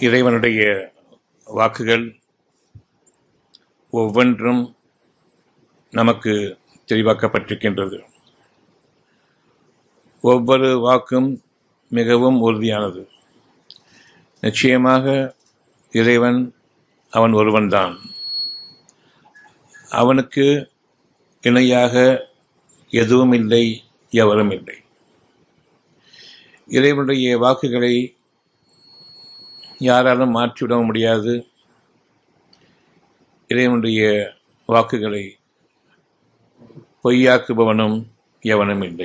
இறைவனுடைய வாக்குகள் ஒவ்வொன்றும் நமக்கு தெளிவாக்கப்பட்டிருக்கின்றது. ஒவ்வொரு வாக்கும் மிகவும் உறுதியானது. நிச்சயமாக இறைவன் அவன் ஒருவன்தான். அவனுக்கு இணையாக எதுவும் இல்லை, எவரும் இல்லை. இறைவனுடைய வாக்குகளை யாராலும் மாற்றிவிட முடியாது. இறைவனுடைய வாக்குகளை பொய்யாக்குபவனும் எவனும் இல்லை.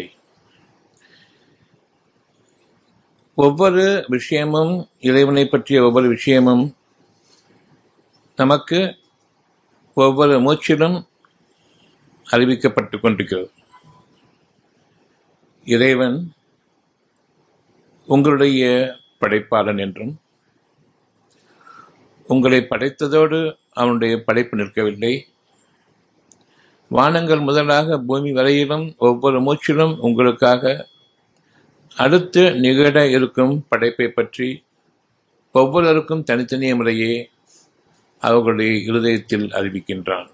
ஒவ்வொரு விஷயமும், இறைவனை பற்றிய ஒவ்வொரு விஷயமும் நமக்கு ஒவ்வொரு மூச்சிலும் அறிவிக்கப்பட்டு கொண்டிருக்கிறது. இறைவன் உங்களுடைய படைப்பாளன் என்றும், உங்களை படைத்ததோடு அவனுடைய படைப்பு நிற்கவில்லை. வானங்கள் முதலாக பூமி வரையிலும் ஒவ்வொரு மூச்சிலும் உங்களுக்காக அடுத்து நிகழ இருக்கும் படைப்பை பற்றி ஒவ்வொருவருக்கும் தனித்தனிய முறையே அவர்களுடைய இருதயத்தில் அறிவிக்கின்றான்.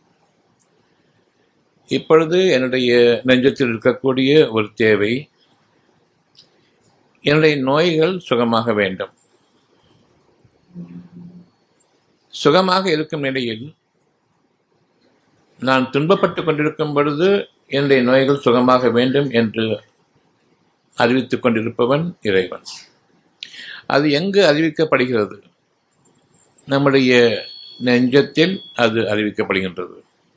இப்பொழுது என்னுடைய நெஞ்சத்தில் இருக்கக்கூடிய ஒரு தேவை, என்னுடைய நோய்கள் சுகமாக வேண்டும். சுகமாக இருக்கும் நிலையில் நான் துன்பப்பட்டுக் கொண்டிருக்கும் பொழுது என்னுடைய நோய்கள் சுகமாக வேண்டும் என்று அறிவித்துக் கொண்டிருப்பவன் இறைவன். அது எங்கு அறிவிக்கப்படுகிறது? நம்முடைய நெஞ்சத்தில் அது அறிவிக்கப்படுகின்றது.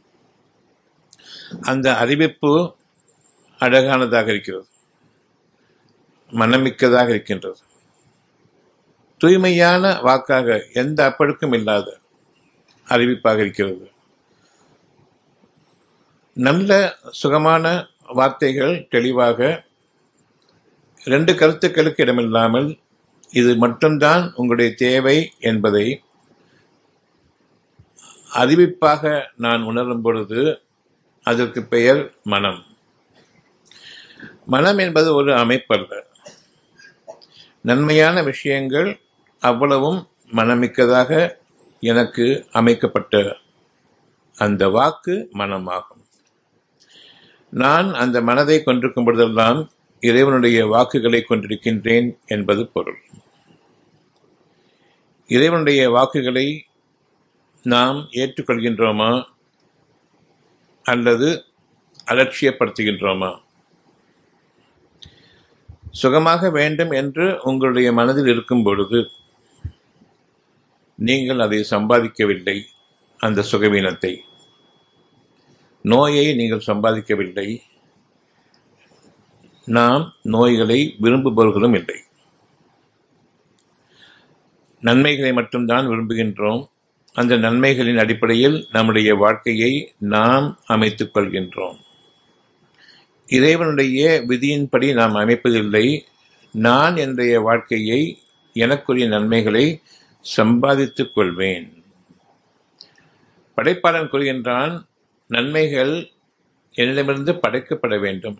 அந்த அறிவிப்பு அழகானதாக இருக்கிறது, மனமிக்கதாக இருக்கின்றது. தூய்மையான வாக்காக, எந்த அப்பழுக்கும் இல்லாத அறிவிப்பாக இருக்கிறது. நல்ல சுகமான வார்த்தைகள் தெளிவாக, இரண்டு கருத்துக்களுக்கு இடமில்லாமல் இது மட்டும்தான் உங்களுடைய தேவை என்பதை அறிவிப்பாக நான் உணரும் பொழுது அதற்கு பெயர் மனம். மனம் என்பது ஒரு அமைப்பல்ல. நன்மையான விஷயங்கள் அவ்வளவும் மனமிக்கதாக எனக்கு அமைக்கப்பட்ட அந்த வாக்கு மனமாகும். நான் அந்த மனதை கொண்டிருக்கும் பொழுதெல்லாம் இறைவனுடைய வாக்குகளை கொண்டிருக்கின்றேன் என்பது பொருள். இறைவனுடைய வாக்குகளை நாம் ஏற்றுக்கொள்கின்றோமா அல்லது அலட்சியப்படுத்துகின்றோமா? சுகமாக வேண்டும் என்று உங்களுடைய மனதில் இருக்கும் பொழுது நீங்கள் அதை சம்பாதிக்கவில்லை. அந்த சுகவீனத்தை, நோயை நீங்கள் சம்பாதிக்கவில்லை. நாம் நோய்களை விரும்புபவர்களும் இல்லை. நன்மைகளை மட்டும்தான் விரும்புகின்றோம். அந்த நன்மைகளின் அடிப்படையில் நம்முடைய வாழ்க்கையை நாம் அமைத்துக் கொள்கின்றோம். இறைவனுடைய விதியின்படி நாம் அமைப்பதில்லை. நான் என்னுடைய வாழ்க்கையை, எனக்குரிய நன்மைகளை சம்பாதித்துக் கொள்வேன். படைப்பாளன் கூறுகின்றான், நன்மைகள் என்னிடமிருந்து படைக்கப்பட வேண்டும்.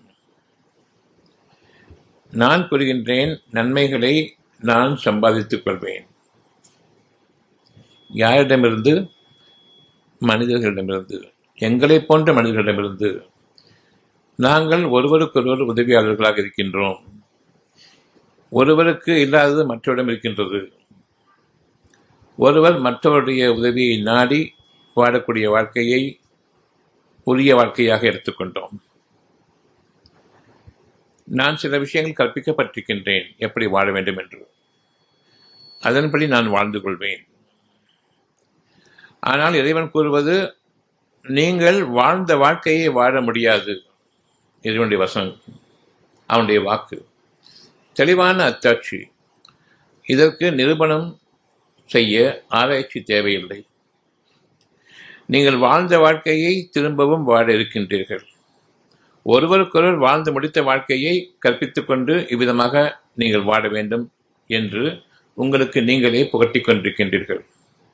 நான் கூறுகின்றேன், நன்மைகளை நான் சம்பாதித்துக் கொள்வேன். யாரிடமிருந்து? மனிதர்களிடமிருந்து, எங்களை போன்ற மனிதர்களிடமிருந்து. நாங்கள் ஒருவருக்கொருவர் உதவியாளர்களாக இருக்கின்றோம். ஒருவருக்கு இல்லாதது மற்றவரிடம் இருக்கின்றது. ஒருவர் மற்றவருடைய உதவியை நாடி வாழக்கூடிய வாழ்க்கையை உரிய வாழ்க்கையாக எடுத்துக்கொண்டோம். நான் சில விஷயங்கள் கற்பிக்கப்பட்டிருக்கின்றேன், எப்படி வாழ வேண்டும் என்று. அதன்படி நான் வாழ்ந்து கொள்வேன். ஆனால் இறைவன் கூறுவது, நீங்கள் வாழ்ந்த வாழ்க்கையை வாழ முடியாது. இறைவனுடைய வசனம், அவனுடைய வாக்கு, தெளிவான அத்தாட்சி. இதற்கு நிரூபணம் செய்ய ஆராய்ச்சி தேவையில்லை. நீங்கள் வாழ்ந்த வாழ்க்கையை திரும்பவும் வாழ இருக்கின்றீர்கள். ஒருவருக்கொருவர் வாழ்ந்து முடித்த வாழ்க்கையை கற்பித்துக் கொண்டு இவ்விதமாக நீங்கள் வாழ வேண்டும் என்று உங்களுக்கு நீங்களே புகட்டிக் கொண்டிருக்கின்றீர்கள்.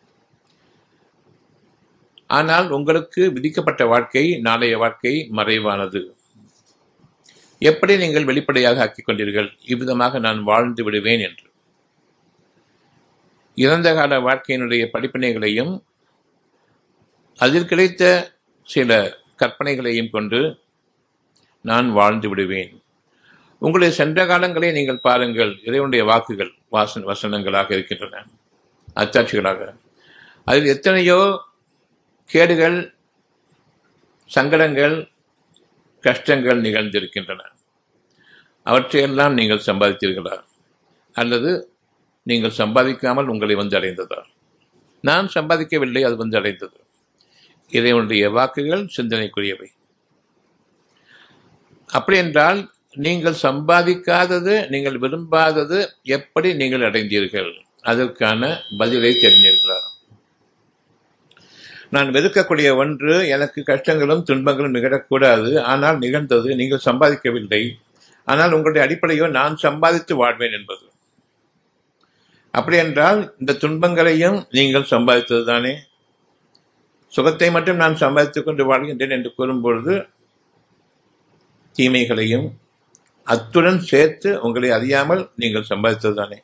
ஆனால் உங்களுக்கு விதிக்கப்பட்ட வாழ்க்கை, நாளைய வாழ்க்கை மறைவானது. எப்படி நீங்கள் வெளிப்படையாக ஆக்கிக் கொண்டீர்கள், இவ்விதமாக நான் வாழ்ந்து விடுவேன் என்று? இறந்த கால வாழ்க்கையினுடைய படிப்பினைகளையும் அதில் கிடைத்த சில கற்பனைகளையும் கொண்டு நான் வாழ்ந்து விடுவேன். உங்களுடைய சென்ற காலங்களை நீங்கள் பாருங்கள். இறைவனுடைய வாக்குகள் வசனங்களாக இருக்கின்றன, அச்சாட்சிகளாக. அதில் எத்தனையோ கேடுகள், சங்கடங்கள், கஷ்டங்கள் நிகழ்ந்திருக்கின்றன. அவற்றையெல்லாம் நீங்கள் சம்பாதித்தீர்களா, அல்லது நீங்கள் சம்பாதிக்காமல் உங்களை வந்து அடைந்ததா? நான் சம்பாதிக்கவில்லை, அது வந்து அடைந்தது. இறைவனுடைய வாக்குகள் சிந்தனைக்குரியவை. அப்படி என்றால் நீங்கள் சம்பாதிக்காதது, நீங்கள் விரும்பாதது எப்படி நீங்கள் அடைந்தீர்கள்? அதற்கான பதிலை தெரிந்தீர்களா? நான் வெறுக்கக்கூடிய ஒன்று, எனக்கு கஷ்டங்களும் துன்பங்களும் நிகழக்கூடாது, ஆனால் நிகழ்ந்தது. நீங்கள் சம்பாதிக்கவில்லை, ஆனால் உங்களுடைய அடிப்படையோ நான் சம்பாதித்து வாழ்வேன் என்பது. அப்படி என்றால் இந்த துன்பங்களையும் நீங்கள் சம்பாதித்தது தானே. சுகத்தை மட்டும் நான் சம்பாதித்துக் கொண்டு வாழ்கின்றேன் என்று கூறும்பொழுது தீமைகளையும் அத்துடன் சேர்த்து உங்களை அறியாமல் நீங்கள் சம்பாதித்தது தானே.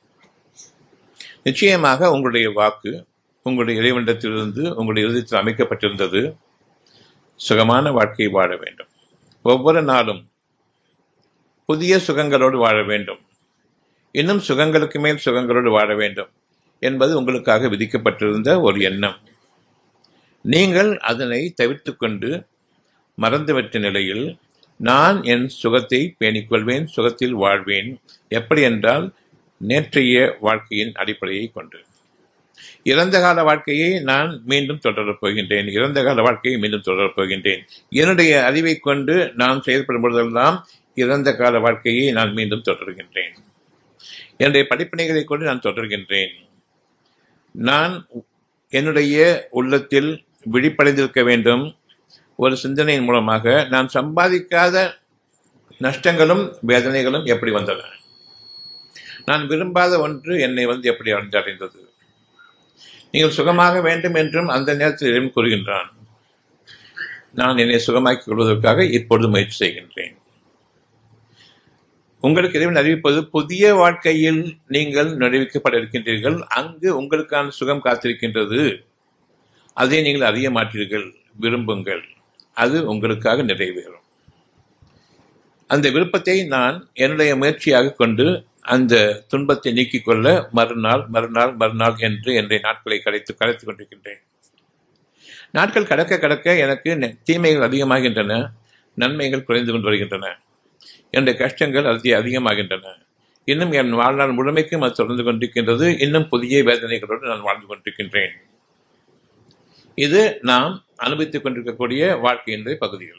நிச்சயமாக உங்களுடைய வாக்கு உங்களுடைய இறைவனிடத்திலிருந்து உங்களுடைய இதயத்தில் அமைக்கப்பட்டிருந்தது. சுகமான வாழ்க்கையை வாழ வேண்டும், ஒவ்வொரு நாளும் புதிய சுகங்களோடு வாழ வேண்டும், இன்னும் சுகங்களுக்கு மேல் சுகங்களோடு வாழ வேண்டும் என்பது உங்களுக்காக விதிக்கப்பட்டிருந்த ஒரு எண்ணம். நீங்கள் அதனை தவிர்த்து கொண்டு மறந்துவிட்ட நிலையில் நான் என் சுகத்தை பேணிக்கொள்வேன், சுகத்தில் வாழ்வேன். எப்படி என்றால் நேற்றைய வாழ்க்கையின் அடிப்படையை கொண்டு. இறந்த கால வாழ்க்கையை நான் மீண்டும் தொடரப் போகின்றேன், இறந்த கால வாழ்க்கையை மீண்டும் தொடரப் போகின்றேன். என்னுடைய அறிவை கொண்டு நான் செயல்படும் பொழுதெல்லாம் இறந்த கால வாழ்க்கையை நான் மீண்டும் தொடர்கின்றேன். என்னுடைய படிப்பினைகளை கொண்டு நான் தொடர்கின்றேன். நான் என்னுடைய உள்ளத்தில் விழிப்படைந்திருக்க வேண்டும். ஒரு சிந்தனையின் மூலமாக நான் சம்பாதிக்காத நஷ்டங்களும் வேதனைகளும் எப்படி வந்தன, நான் விரும்பாத ஒன்று என்னை வந்து எப்படி அடைந்தது. நீங்கள் சுகமாக வேண்டும் என்றும் அந்த நேரத்தில் இறைவன் கூறுகின்றான். நான் என்னை சுகமாக்கிக் கொள்வதற்காக இப்பொழுது முயற்சி செய்கின்றேன். உங்களுக்கு இறைவன் அறிவிப்பது, புதிய வாழ்க்கையில் நீங்கள் நுழைவிக்கப்பட இருக்கின்றீர்கள், அங்கு உங்களுக்கான சுகம் காத்திருக்கின்றது. அதை நீங்கள் அறிய மாட்டீர்கள், விரும்புங்கள், அது உங்களுக்காக நிறைவேறும். அந்த விருப்பத்தை நான் என்னுடைய முயற்சியாக கொண்டு அந்த துன்பத்தை நீக்கிக் கொள்ள மறுநாள் மறுநாள் மறுநாள் என்று என்னுடைய நாட்களை கடைத்துக் கொண்டிருக்கின்றேன். நாட்கள் கடக்க கடக்க எனக்கு தீமைகள் அதிகமாகின்றன, நன்மைகள் குறைந்து கொண்டு வருகின்றன, என்னுடைய கஷ்டங்கள் அதிகமாகின்றன. இன்னும் என் வாழ்நாள் முழுமைக்கும் அது தொடர்ந்து கொண்டிருக்கின்றது. இன்னும் புதிய வேதனைகளோடு நான் வாழ்ந்து கொண்டிருக்கின்றேன். இது நாம் அனுபவித்துக் கொண்டிருக்கக்கூடிய வாழ்க்கையினுடைய பகுதிகள்.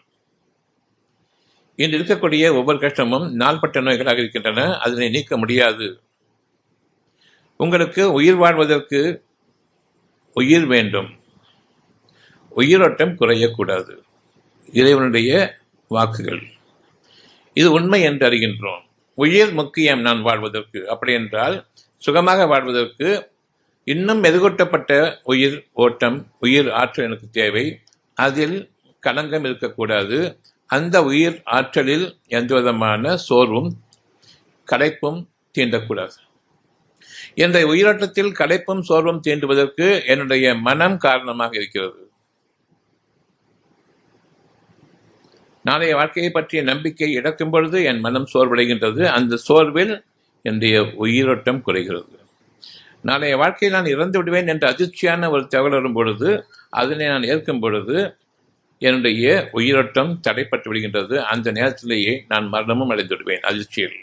இன்று இருக்கக்கூடிய ஒவ்வொரு கஷ்டமும் நாள்பட்ட நோய்களாக இருக்கின்றன. அதனை நீக்க முடியாது. உங்களுக்கு உயிர் வாழ்வதற்கு உயிர் வேண்டும், உயிரோட்டம் குறையக்கூடாது. இறைவனுடைய வாக்குகள் இது உண்மை என்று அறிகின்றோம். உயிர் முக்கியம் நான் வாழ்வதற்கு. அப்படி என்றால் சுகமாக வாழ்வதற்கு இன்னும் மெருகூட்டப்பட்ட உயிர் ஓட்டம், உயிர் ஆற்றல் எனக்கு தேவை. அதில் களங்கம் இருக்கக்கூடாது. அந்த உயிர் ஆற்றலில் எந்தவிதமான சோர்வும் களைப்பும் தீண்டக்கூடாது. என்னுடைய உயிரோட்டத்தில் களைப்பும் சோர்வும் தீண்டுவதற்கு என்னுடைய மனம் காரணமாக இருக்கிறது. நாளைய வாழ்க்கையை பற்றிய நம்பிக்கை இழக்கும் பொழுது என் மனம் சோர்வடைகின்றது. அந்த சோர்வில் என்னுடைய உயிரோட்டம் குறைகிறது. நாளைய வாழ்க்கையில் நான் இறந்து விடுவேன் என்ற அதிர்ச்சியான ஒரு தகவல் வரும் பொழுது, அதனை நான் ஏற்கும் பொழுது என்னுடைய உயிரோட்டம் தடைப்பட்டு விடுகின்றது. அந்த நேரத்திலேயே நான் மரணமும் அடைந்து விடுவேன் அதிர்ச்சியில்.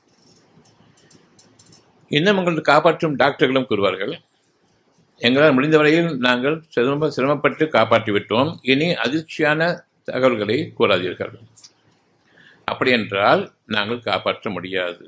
இன்னும் உங்களுக்கு காப்பாற்றும் டாக்டர்களும் கூறுவார்கள், எங்களால் முடிந்தவரையில் நாங்கள் சிரமப்பட்டு காப்பாற்றிவிட்டோம், இனி அதிர்ச்சியான தகவல்களை கூறாதீர்கள். அப்படி என்றால் நாங்கள் காப்பாற்ற முடியாது.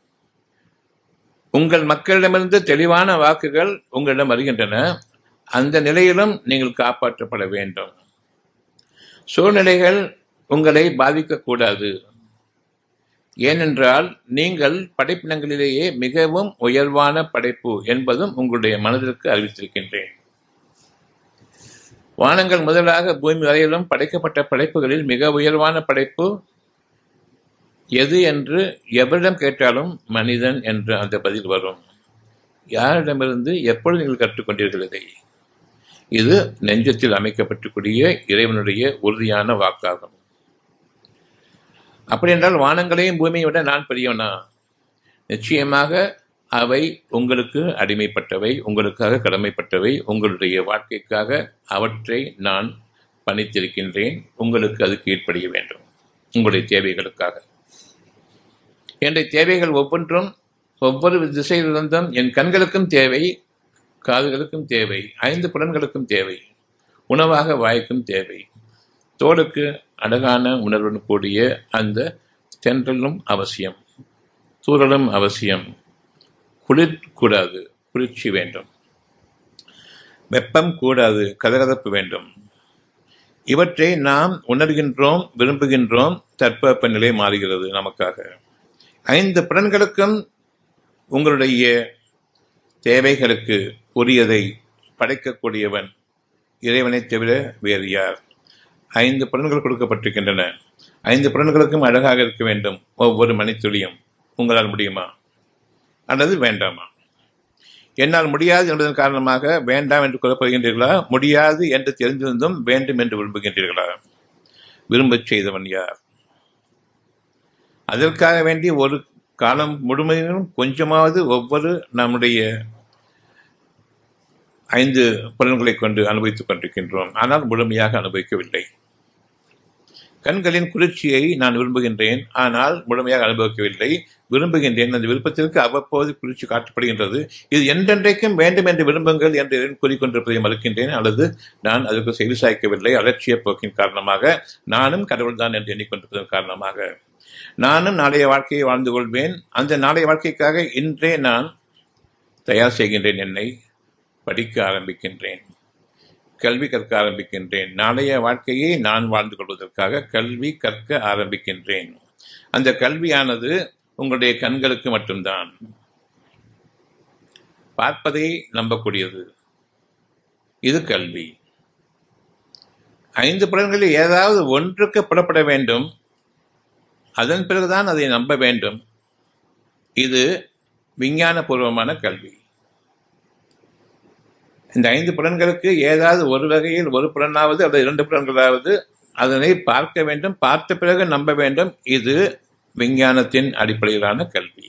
உங்கள் மக்களிடமிருந்து தெளிவான வாக்குகள் உங்களிடம் வருகின்றன. அந்த நிலையிலும் நீங்கள் காப்பாற்றப்பட வேண்டும். சூழ்நிலைகள் உங்களை பாதிக்கக்கூடாது. ஏனென்றால் நீங்கள் படைப்பினங்களிலேயே மிகவும் உயர்வான படைப்பு என்பதும் உங்களுடைய மனதிற்கு அறிவித்திருக்கின்றேன். வானங்கள் முதலாக பூமி வரையிலும் படைக்கப்பட்ட படைப்புகளில் மிக உயர்வான படைப்பு எது என்று எவரிடம் கேட்டாலும் மனிதன் என்ற அந்த பதில் வரும். யாரிடமிருந்து எப்பொழுது நீங்கள் கற்றுக்கொண்டீர்கள் இதை? இது நெஞ்சத்தில் அமைக்கப்பட்டுக்கூடிய இறைவனுடைய உறுதியான வாக்காகும். அப்படி என்றால் வானங்களையும் பூமியை விட நான் பெரியவனா? நிச்சயமாக அவை உங்களுக்கு அடிமைப்பட்டவை, உங்களுக்காக கடமைப்பட்டவை. உங்களுடைய வாழ்க்கைக்காக அவற்றை நான் பணித்திருக்கின்றேன். உங்களுக்கு அது கீழ்ப்படிய வேண்டும், உங்களுடைய தேவைகளுக்காக. என்னுடைய தேவைகள் ஒவ்வொன்றும் ஒவ்வொரு திசையிலிருந்தும் என் கண்களுக்கும் தேவை, காதுகளுக்கும் தேவை, 5 புலன்களுக்கும் தேவை, உணவாக வாய்க்கும் தேவை, தோலுக்கு அழகான உணர்வுடன் கூடிய அந்த தென்றலும் அவசியம், தூறலும் அவசியம். குளிர் கூடாது, குளிர்ச்சி வேண்டும். வெப்பம் கூடாது, கதகதப்பு வேண்டும். இவற்றை நாம் உணர்கின்றோம், விரும்புகின்றோம். தட்பவெப்ப நிலை மாறுகிறது நமக்காக. 5 புலன்களுக்கும் உங்களுடைய தேவைகளுக்கு உரியதை படைக்கக்கூடியவன் இறைவனை தவிர வேறு யார்? 5 புலன்கள் கொடுக்கப்பட்டிருக்கின்றன. 5 புலன்களுக்கும் அழகாக இருக்க வேண்டும் ஒவ்வொரு மணித்துளியும். உங்களால் முடியுமா அல்லது வேண்டாமா? என்னால் முடியாது என்பதன் காரணமாக வேண்டாம் என்று கூறப்படுகின்றீர்களா? முடியாது என்று தெரிந்திருந்தும் வேண்டும் என்று விரும்புகின்றீர்களா? விரும்பச் செய்தவன் யார்? அதற்காக வேண்டி ஒரு காலம் முழுமையிலும் கொஞ்சமாவது ஒவ்வொரு நம்முடைய 5 புலன்களை கொண்டு அனுபவித்துக் கொண்டிருக்கின்றோம். ஆனால் முழுமையாக அனுபவிக்கவில்லை. கண்களின் குளிர்ச்சியை நான் விரும்புகின்றேன், ஆனால் முழுமையாக அனுபவிக்கவில்லை. விரும்புகின்றேன், அந்த விருப்பத்திற்கு அவ்வப்போது குளிர்ச்சி காட்டப்படுகின்றது. இது என்றென்றைக்கும் வேண்டும் என்று விரும்புங்கள் என்று கூறிக்கொண்டிருப்பதை மறுக்கின்றேன், அல்லது நான் அதற்கு செவி சாய்க்கவில்லை. அலட்சிய போக்கின் காரணமாக, நானும் கடவுள்தான் என்று எண்ணிக்கொண்டிருப்பதன் காரணமாக, நானும் நாளைய வாழ்க்கையை வாழ்ந்து கொள்வேன். அந்த நாளைய வாழ்க்கைக்காக இன்றே நான் தயார் செய்கின்றேன். என்னை படிக்க ஆரம்பிக்கின்றேன், கல்வி கற்க ஆரம்பிக்கின்றேன். நாளைய வாழ்க்கையை நான் வாழ்ந்து கொள்வதற்காக கல்வி கற்க ஆரம்பிக்கின்றேன். அந்த கல்வியானது உங்களுடைய கண்களுக்கு மட்டும்தான். பார்ப்பதை நம்பக்கூடியது இது கல்வி. 5 புலன்களில் ஏதாவது ஒன்றுக்கு புறப்பட வேண்டும், அதன் பிறகுதான் அதை நம்ப வேண்டும். இது விஞ்ஞான பூர்வமான கல்வி. இந்த 5 புலன்களுக்கு ஏதாவது ஒரு வகையில் ஒரு புலனாவது அல்லது 2 புலன்களாவது அதனை பார்க்க வேண்டும், பார்த்த பிறகு நம்ப வேண்டும். இது விஞ்ஞானத்தின் அடிப்படையிலான கல்வி.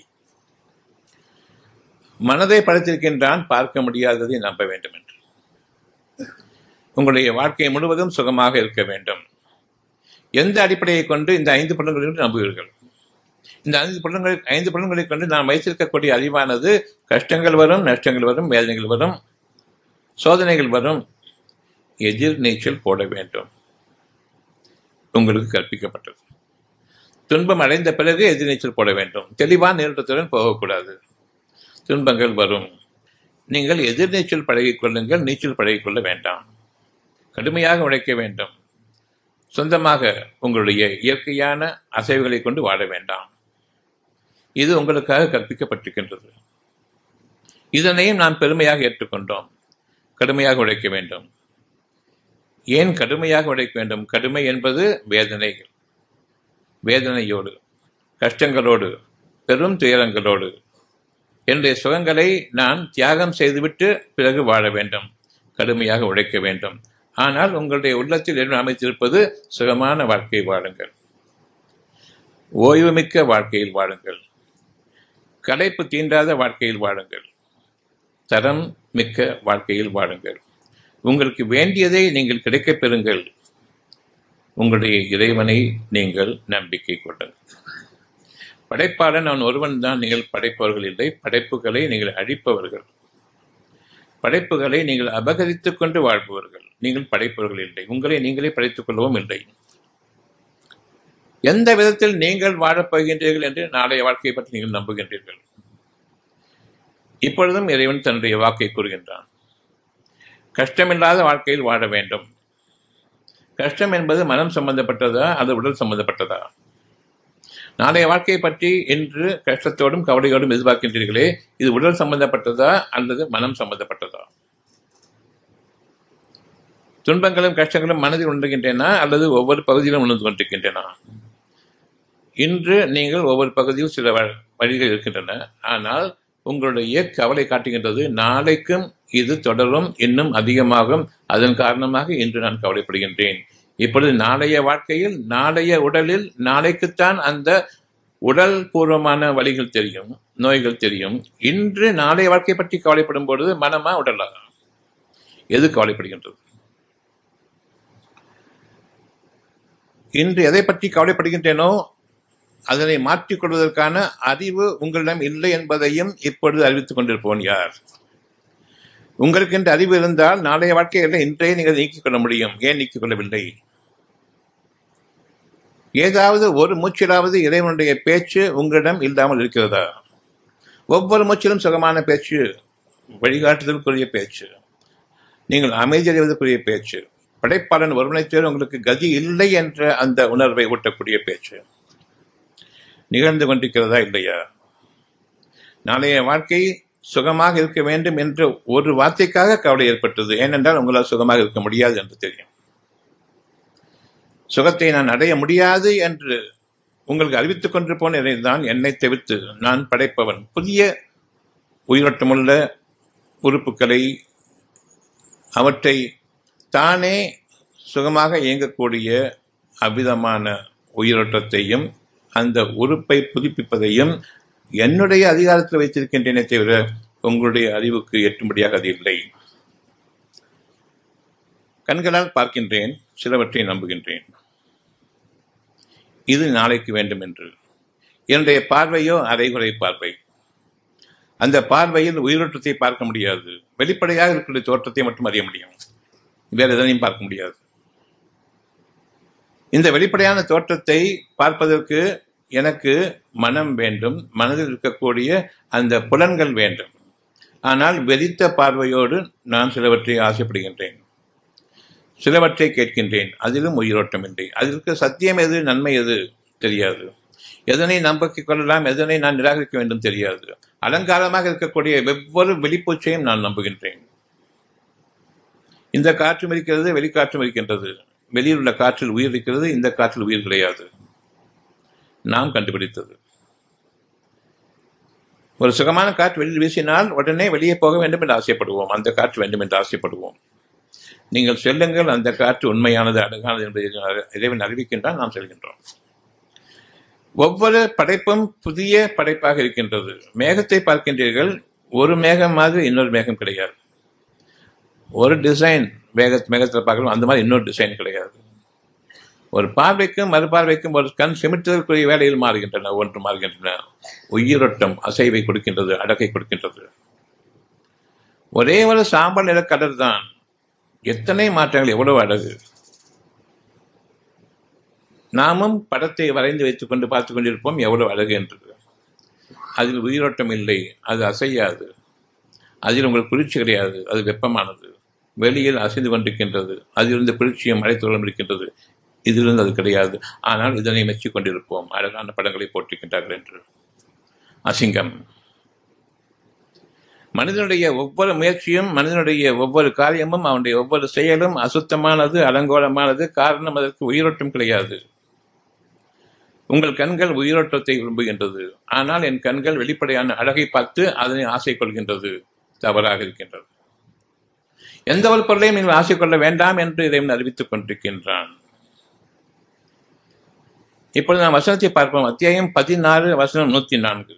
மனதை படைத்திருக்கின்றான், பார்க்க முடியாததை நம்ப வேண்டும் என்று. உங்களுடைய வாழ்க்கை முழுவதும் சுகமாக இருக்க வேண்டும். எந்த அடிப்படையை கொண்டு இந்த 5 புலன்களை நம்புவீர்கள்? இந்த 5 புலன்களை கொண்டு நாம் வைத்திருக்கக்கூடிய அறிவானது கஷ்டங்கள் வரும், நஷ்டங்கள் வரும், வேதனைகள் வரும், சோதனைகள் வரும். எதிர் நீச்சல் போட வேண்டும். உங்களுக்கு கற்பிக்கப்பட்டது. துன்பம் அடைந்த பிறகு எதிர்நீச்சல் போட வேண்டும். தெளிவான நேரத்துடன் போகக்கூடாது. துன்பங்கள் வரும். நீங்கள் எதிர்நீச்சல் பழகிக் கொள்ளுங்கள், நீச்சல் பழகிக் கொள்ள வேண்டாம். கடுமையாக உழைக்க வேண்டும். சொந்தமாக உங்களுடைய இயற்கையான அசைவுகளை கொண்டு வாழ வேண்டாம். இது உங்களுக்காக கற்பிக்கப்பட்டிருக்கின்றது. இதனையும் நாம் பெருமையாக ஏற்றுக்கொண்டோம். கடுமையாக உழைக்க வேண்டும். ஏன் கடுமையாக உழைக்க வேண்டும்? கடுமை என்பது வேதனைகள், வேதனையோடு, கஷ்டங்களோடு, பெரும் துயரங்களோடு என்னுடைய சுகங்களை நான் தியாகம் செய்துவிட்டு பிறகு வாழ வேண்டும். கடுமையாக உழைக்க வேண்டும். ஆனால் உங்களுடைய உள்ளத்தில் என்ன அமைத்திருப்பது? சுகமான வாழ்க்கை வாழுங்கள், ஓய்வுமிக்க வாழ்க்கையில் வாழுங்கள், களைப்பு தீண்டாத வாழ்க்கையில் வாழுங்கள், தரம் மிக்க வாழ்க்கையில் வாழுங்கள். உங்களுக்கு வேண்டியதை நீங்கள் கிடைக்கப் பெறுங்கள். உங்களுடைய இறைவனை நீங்கள் நம்பிக்கை கொள்ளுங்கள். படைப்பாளன் அவன் ஒருவன் தான். நீங்கள் படைப்பவர்கள் இல்லை. படைப்புகளை நீங்கள் அழிப்பவர்கள். படைப்புகளை நீங்கள் அபகரித்துக் கொண்டு வாழ்பவர்கள். நீங்கள் படைப்பவர்கள் இல்லை. உங்களை நீங்களே படைத்துக் கொள்ளவும் இல்லை. எந்த விதத்தில் நீங்கள் வாழப்போகின்றீர்கள் என்று நாளைய வாழ்க்கையை பற்றி நீங்கள் நம்புகின்றீர்கள்? இப்பொழுதும் இறைவன் தன்னுடைய வாக்கை கூறுகின்றான். கஷ்டமில்லாத வாழ்க்கையில் வாழ வேண்டும். கஷ்டம் என்பது மனம் சம்பந்தப்பட்டதா அல்லது உடல் சம்பந்தப்பட்டதா? நாளைய வாழ்க்கையை பற்றி இன்று கஷ்டத்தோடும் கவலையோடும் எதிர்பார்க்கின்றீர்களே, இது உடல் சம்பந்தப்பட்டதா அல்லது மனம் சம்பந்தப்பட்டதா? துன்பங்களும் கஷ்டங்களும் மனதில் உணர்கின்றன அல்லது ஒவ்வொரு பகுதியிலும் உணர்ந்து கொண்டிருக்கின்றன? இன்று நீங்கள் ஒவ்வொரு பகுதியும் சில வழிகள் இருக்கின்றன. ஆனால் உங்களுடைய கவலை காட்டுகின்றது. நாளைக்கும் இது தொடரும், இன்னும் அதிகமாகும். அதன் காரணமாக இன்று நான் கவலைப்படுகின்றேன். இப்பொழுது நாளைய வாழ்க்கையில், நாளைய உடலில், நாளைக்குத்தான் அந்த உடல் பூர்வமான வலிகள் தெரியும், நோய்கள் தெரியும். இன்று நாளைய வாழ்க்கை பற்றி கவலைப்படும் பொழுது மனமா உடலா எது கவலைப்படுகின்றது? இன்று எதை பற்றி கவலைப்படுகின்றேனோ அதனை மாற்றிக் கொள்வதற்கான அறிவு உங்களிடம் இல்லை என்பதையும் இப்பொழுது அறிவித்துக் கொண்டிருப்போம் யார்? உங்களுக்கு இந்த அறிவு இருந்தால் நாளைய வாழ்க்கையில் இன்றைய நீங்கள் நீக்கிக் கொள்ள முடியும். ஏன் நீக்கிக் கொள்ளவில்லை? ஏதாவது ஒரு மூச்சிலாவது இறைவனுடைய பேச்சு உங்களிடம் இல்லாமல் இருக்கிறதா? ஒவ்வொரு மூச்சிலும் சுகமான பேச்சு, வழிகாட்டுதலுக்குரிய பேச்சு, நீங்கள் அமைதி அடைவதற்குரிய பேச்சு, படைப்பாளன் ஒருவனைத்தேர் உங்களுக்கு கதி இல்லை என்ற அந்த உணர்வை ஊட்டக்கூடிய பேச்சு நிகழ்ந்து கொண்டிருக்கிறதா இல்லையா? நாளைய வாழ்க்கை சுகமாக இருக்க வேண்டும் என்ற ஒரு வார்த்தைக்காக கவலை ஏற்பட்டது. ஏனென்றால் உங்களால் சுகமாக இருக்க முடியாது என்று தெரியும். சுகத்தை நான் அடைய முடியாது என்று உங்களுக்கு அறிவித்துக் கொண்டு போன தான் என்னை தவிர்த்து நான் படைப்பவன். புதிய உயிரோட்டமுள்ள உறுப்புகளை, அவற்றை தானே சுகமாக இயங்கக்கூடிய அவ்விதமான உயிரோட்டத்தையும் அந்த உறுப்பை புதுப்பிப்பதையும் என்னுடைய அதிகாரத்தில் வைத்திருக்கின்றேனே தவிர உங்களுடைய அறிவுக்கு எட்டும்படியாக அது இல்லை. கண்களால் பார்க்கின்றேன், சிலவற்றை நம்புகின்றேன். இது நாளைக்கு வேண்டும் என்று. என்னுடைய பார்வையோ அரைகுறை பார்வை. அந்த பார்வையில் உயிரோட்டத்தை பார்க்க முடியாது. வெளிப்படையாக இருக்கிற தோற்றத்தை மட்டும் அறிய முடியும், வேறு எதனையும் பார்க்க முடியாது. இந்த வெளிப்படையான தோற்றத்தை பார்ப்பதற்கு எனக்கு மனம் வேண்டும், மனதில் இருக்கக்கூடிய அந்த புலன்கள் வேண்டும். ஆனால் வெறித்த பார்வையோடு நான் சிலவற்றை ஆசைப்படுகின்றேன், சிலவற்றை கேட்கின்றேன். அதிலும் உயிரோட்டம் இல்லை. அதற்கு சத்தியம் எது, நன்மை எது தெரியாது. எதனை நம்பிக்கை கொள்ளலாம், எதனை நான் நிராகரிக்க வேண்டும் தெரியாது. அலங்காரமாக இருக்கக்கூடிய ஒவ்வொரு வெளிப்பூச்சையும் நான் நம்புகின்றேன். இந்த காற்றும் இருக்கிறது, வெளிக்காற்றும் இருக்கின்றது. வெளியில் உள்ள காற்றில் உயிர் இருக்கிறது, இந்த காற்றில் உயிர் கிடையாது. நாம் கண்டுபிடித்தது. ஒரு சுகமான காற்று வெளியில் வீசினால் உடனே வெளியே போக வேண்டும் என்று ஆசைப்படுவோம். அந்த காற்று வேண்டும் என்று ஆசைப்படுவோம். நீங்கள் செல்லுங்கள், அந்த காற்று உண்மையானது, அழகானது என்பதை இறைவன் அறிவிக்கின்றான், நாம் செல்கின்றோம். ஒவ்வொரு படைப்பும் புதிய படைப்பாக இருக்கின்றது. மேகத்தை பார்க்கின்றீர்கள், ஒரு மேகம் மாதிரி இன்னொரு மேகம் கிடையாது. ஒரு டிசைன் மேகத்தில் பார்க்கலாம், அந்த மாதிரி இன்னொரு டிசைன் கிடையாது. ஒரு பார்வைக்கும் மறுபார்வைக்கும் ஒரு கண் செமிட்டுதற்குரிய வேலையில் மாறுகின்றன, ஒன்று மாறுகின்றன. உயிரோட்டம் அசைவை கொடுக்கின்றது, அழகை கொடுக்கின்றது. ஒரே ஒரு சாம்பல் நிற கடல் தான், எத்தனை மாற்றங்கள், எவ்வளவு அழகு! நாமும் படத்தை வரைந்து வைத்துக் கொண்டு பார்த்துக் கொண்டிருப்போம், எவ்வளவு அழகு என்று. அதில் உயிரோட்டம் இல்லை, அது அசையாது. அதில் உங்களுக்கு குளிர்ச்சி கிடையாது, அது வெப்பமானது. வெளியில் அசைந்து கொண்டிருக்கின்றது, அதிலிருந்து குளிர்ச்சியும் மழைத்தோளம் இருக்கின்றது. இதிலிருந்து அது கிடையாது. ஆனால் இதனை மெச்சிக் கொண்டிருப்போம், அழகான படங்களை போட்டிருக்கின்றார்கள் என்று. அசிங்கம். மனிதனுடைய ஒவ்வொரு முயற்சியும், மனிதனுடைய ஒவ்வொரு காரியமும், அவனுடைய ஒவ்வொரு செயலும் அசுத்தமானது, அலங்கோலமானது. காரணம், அதற்கு உயிரோட்டம் கிடையாது. உங்கள் கண்கள் உயிரோட்டத்தை விரும்புகின்றது, ஆனால் என் கண்கள் வெளிப்படையான அழகை பார்த்து அதனை ஆசை கொள்கின்றது. தவறாக இருக்கின்றது. எந்த ஒரு பொருளையும் நீங்கள் ஆசை கொள்ள வேண்டாம் என்று இறைவன் அறிவித்துக் கொண்டிருக்கின்றான். இப்பொழுது நாம் வசனத்தை பார்ப்போம். அத்தியாயம் 16 வசனம் 104.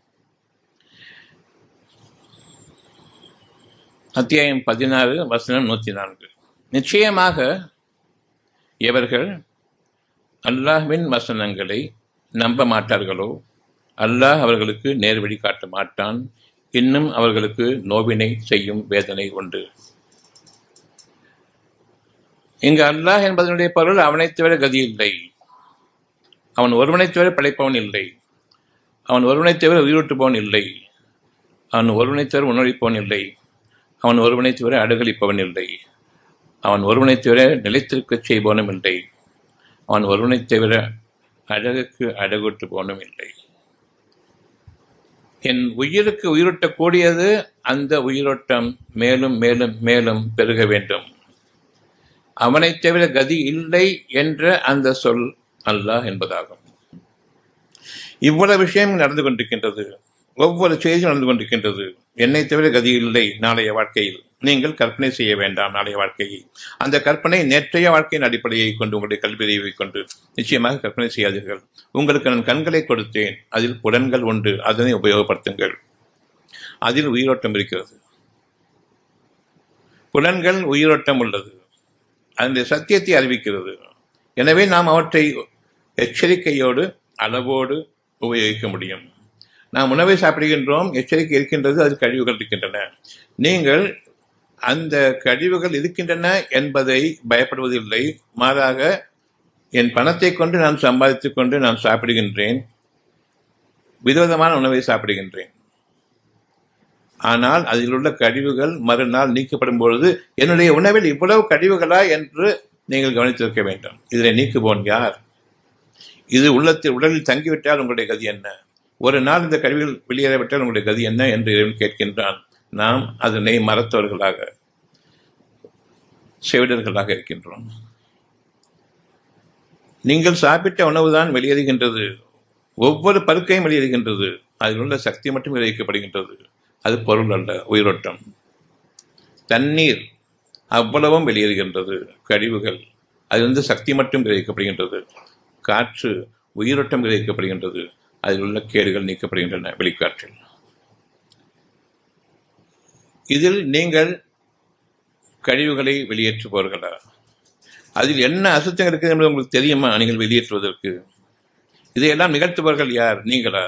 அத்தியாயம் 16 வசனம் 104. நிச்சயமாக எவர்கள் அல்லாஹ்வின் வசனங்களை நம்ப மாட்டார்களோ அல்லாஹ் அவர்களுக்கு நேர்வழி காட்ட மாட்டான். இன்னும் அவர்களுக்கு நோவினை செய்யும் வேதனை உண்டு. இங்கு அல்லாஹ் என்பதனுடைய பொருள் அவனை தவிர கதி இல்லை. அவன் ஒருவனை தவிர படைப்பவன் இல்லை. அவன் ஒருவனை தவிர உயிரோட்டுப்பவன் இல்லை. அவன் ஒருவனை தவிர உணவளிப்பவன் இல்லை. அவன் ஒருவனை தவிர அடகளிப்பவன் இல்லை. அவன் ஒருவனை தவிர நிலைத்திருக்க செய்பவனும் இல்லை. அவன் ஒருவனை தவிர அழகுக்கு அழகூட்டுபவனும் இல்லை. என் உயிருக்கு உயிரோட்டக்கூடியது, அந்த உயிரோட்டம் மேலும் மேலும் மேலும் பெருக வேண்டும். அவனை தவிர கதி இல்லை என்ற அந்த சொல் அல்லாஹ் என்பதாகும். இவ்வளவு விஷயம் நடந்து கொண்டிருக்கின்றது. ஒவ்வொரு செய்தியும் நடந்து கொண்டிருக்கின்றது. என்னை தவிர கதி இல்லை நாளைய வாழ்க்கையில். நீங்கள் கற்பனை செய்ய வேண்டாம் நாளைய வாழ்க்கையை. அந்த கற்பனை நேற்றைய வாழ்க்கையின் அடிப்படையை கொண்டு, உங்களுடைய கல்வியை கொண்டு நிச்சயமாக கற்பனை செய்யாதீர்கள். உங்களுக்கு நான் கண்களை கொடுத்தேன், அதில் புலன்கள் உண்டு, அதனை உபயோகப்படுத்துங்கள். அதில் உயிரோட்டம் இருக்கிறது. புலன்கள் உயிரோட்டம் உள்ளது, அதனுடைய சத்தியத்தை அறிவிக்கிறது. எனவே நாம் அவற்றை எச்சரிக்கையோடு அளவோடு உபயோகிக்க முடியும். நாம் உணவை சாப்பிடுகின்றோம், எச்சரிக்கை இருக்கின்றது, அதில் கழிவுகள் இருக்கின்றன. நீங்கள் அந்த கழிவுகள் இருக்கின்றன என்பதை பயப்படுவதில்லை. மாறாக என் பணத்தை கொண்டு நான் சம்பாதித்துக் கொண்டு நான் சாப்பிடுகின்றேன், விதவிதமான உணவை சாப்பிடுகின்றேன். ஆனால் அதில் உள்ள கழிவுகள் மறுநாள் நீக்கப்படும் பொழுது என்னுடைய உணவில் இவ்வளவு கழிவுகளா என்று நீங்கள் கவனித்திருக்க வேண்டும். இதனை நீக்குவோன் யார்? இது உடலில் தங்கிவிட்டால் உங்களுடைய கதி என்ன? ஒரு நாள் இந்த கழிவுகள் வெளியேறவிட்டால் உங்களுடைய கதி என்ன என்று இறைவன் கேட்கின்றான். நாம் அதனை மறத்தவர்களாக, செவிடர்களாக இருக்கின்றோம். நீங்கள் சாப்பிட்ட உணவுதான் வெளியேறுகின்றது, ஒவ்வொரு பருக்கையும் வெளியேறுகின்றது. அதில் உள்ள சக்தி மட்டும் விளைவிக்கப்படுகின்றது. அது பொருள் அல்ல, உயிரோட்டம். தண்ணீர் அவ்வளவும் வெளியேறுகின்றது, கழிவுகள். அதிலிருந்து சக்தி மட்டும் விளைவிக்கப்படுகின்றது. காற்று உயிரோட்டம் விளைவிக்கப்படுகின்றது, அதில் உள்ள கேடுகள் நீக்கப்படுகின்றன வெளிக்காற்றில். இதில் நீங்கள் கழிவுகளை வெளியேற்றுபவர்களா? அதில் என்ன அசுத்தம் இருக்குது என்பது உங்களுக்கு தெரியுமா? நீங்கள் வெளியேற்றுவதற்கு இதையெல்லாம் நிகழ்த்துபவர்கள் யார்? நீங்களா?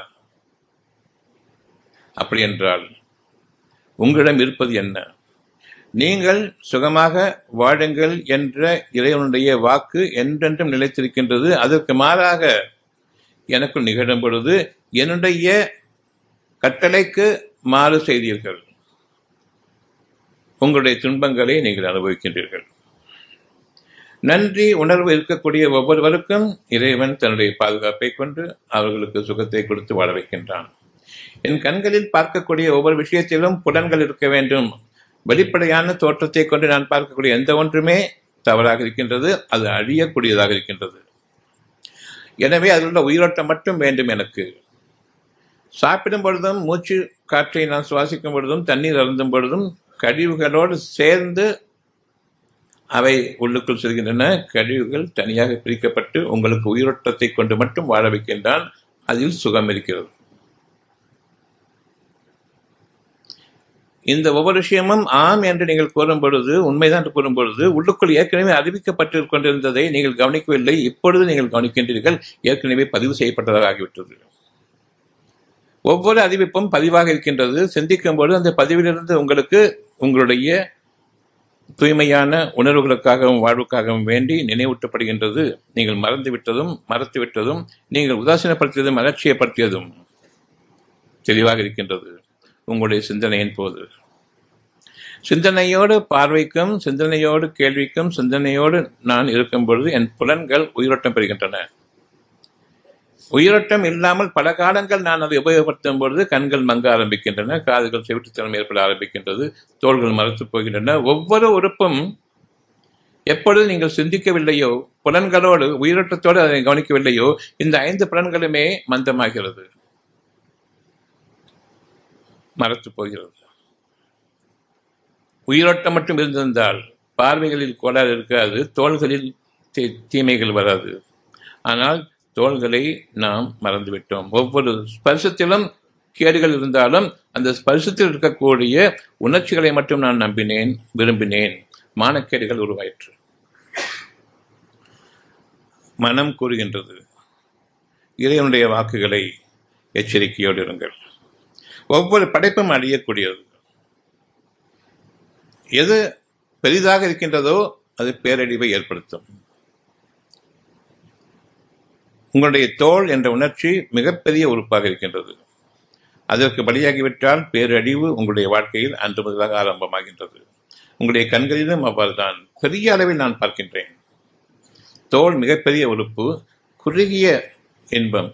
அப்படி என்றால் உங்களிடம் இருப்பது என்ன? நீங்கள் சுகமாக வாழுங்கள் என்ற இறைவனுடைய வாக்கு என்றென்றும் நிலைத்திருக்கின்றது. அதற்கு மாறாக எனக்குள் நிகழும் பொழுது என்னுடைய கட்டளைக்கு மாறு செய்தீர்கள், உங்களுடைய துன்பங்களை நீங்கள் அனுபவிக்கின்றீர்கள். நன்றி உணர்வு இருக்கக்கூடிய ஒவ்வொருவருக்கும் இறைவன் தன்னுடைய பாதுகாப்பை கொண்டு அவர்களுக்கு சுகத்தை கொடுத்து வாழ வைக்கின்றான். என் கண்களில் பார்க்கக்கூடிய ஒவ்வொரு விஷயத்திலும் புலன்கள் இருக்க வேண்டும். வெளிப்படையான தோற்றத்தை கொண்டு நான் பார்க்கக்கூடிய எந்த ஒன்றுமே தவறாக இருக்கின்றது, அது அழியக்கூடியதாக இருக்கின்றது. எனவே அதில் உள்ள உயிரோட்டம் மட்டும் வேண்டும் எனக்கு. சாப்பிடும் பொழுதும், மூச்சு காற்றை நான் சுவாசிக்கும் பொழுதும், தண்ணீர் அருந்தும் பொழுதும் கழிவுகளோடு சேர்ந்து அவை உள்ளுக்குள் செல்கின்றன. கழிவுகள் தனியாக பிரிக்கப்பட்டு உங்களுக்கு உயிரோட்டத்தை கொண்டு மட்டும் வாழ வைக்கின்றான். அதில் சுகம் இருக்கிறது. இந்த ஒவ்வொரு விஷயமும் ஆம் என்று நீங்கள் கூறும் பொழுது, உண்மைதான் என்று கூறும் பொழுது, உள்ளுக்குள் ஏற்கனவே அறிவிக்கப்பட்டு கொண்டிருந்ததை நீங்கள் கவனிக்கவில்லை. இப்பொழுது நீங்கள் கவனிக்கின்றீர்கள். ஏற்கனவே பதிவு செய்யப்பட்டதாக ஆகிவிட்டது. ஒவ்வொரு அறிவிப்பும் பதிவாக இருக்கின்றது. சிந்திக்கும் பொழுது அந்த பதிவிலிருந்து உங்களுக்கு உங்களுடைய தூய்மையான உணர்வுகளுக்காகவும் வாழ்வுக்காகவும் வேண்டி நினைவூட்டப்படுகின்றது. நீங்கள் மறந்துவிட்டதும் நீங்கள் உதாசீனப்படுத்தியதும் அலட்சியப்படுத்தியதும் தெளிவாக இருக்கின்றது உங்களுடைய சிந்தனையின் போது. சிந்தனையோடு பார்வைக்கும், சிந்தனையோடு கேள்விக்கும், சிந்தனையோடு நான் இருக்கும் பொழுது என் புலன்கள் உயிரோட்டம் பெறுகின்றன. உயிரோட்டம் இல்லாமல் பல காலங்கள் நான் அதை உபயோகப்படுத்தும் பொழுது கண்கள் மங்க ஆரம்பிக்கின்றன, காதுகள் செவிட்டுத்தனம் ஏற்பட ஆரம்பிக்கின்றது, தோள்கள் மரத்து போகின்றன. ஒவ்வொரு உறுப்பும் எப்பொழுது நீங்கள் சிந்திக்கவில்லையோ, புலன்களோடு உயிரோட்டத்தோடு அதை கவனிக்கவில்லையோ, இந்த 5 புலன்களுமே மந்தமாகிறது, மரத்து போகிறது. உயிரோட்டம் மட்டும் இருந்திருந்தால் பார்வைகளில் கோளாறு இருக்காது, தோள்களில் தீமைகள் வராது. ஆனால் தோள்களை நாம் மறந்துவிட்டோம். ஒவ்வொரு ஸ்பர்சத்திலும் கேடுகள் இருந்தாலும் அந்த ஸ்பர்சத்தில் இருக்கக்கூடிய உணர்ச்சிகளை மட்டும் நான் நம்பினேன், விரும்பினேன். மானக்கேடுகள் உருவாயிற்று. மனம் கூறுகின்றது, இறைவனுடைய வாக்குகளை எச்சரிக்கையோடு இருங்கள். ஒவ்வொரு படைப்பும் அழியக்கூடியது. எது பெரிதாக இருக்கின்றதோ அது பேரழிவை ஏற்படுத்தும். உங்களுடைய தோல் என்ற உணர்ச்சி மிகப்பெரிய உறுப்பாக இருக்கின்றது. அதற்கு பலியாகிவிட்டால் பேரழிவு உங்களுடைய வாழ்க்கையில் அன்று முதலாக ஆரம்பமாகின்றது. உங்களுடைய கண்களிலும் அவ்வாறுதான். பெரிய அளவில் நான் பார்க்கின்றேன். தோல் மிகப்பெரிய உறுப்பு, குறுகிய இன்பம்.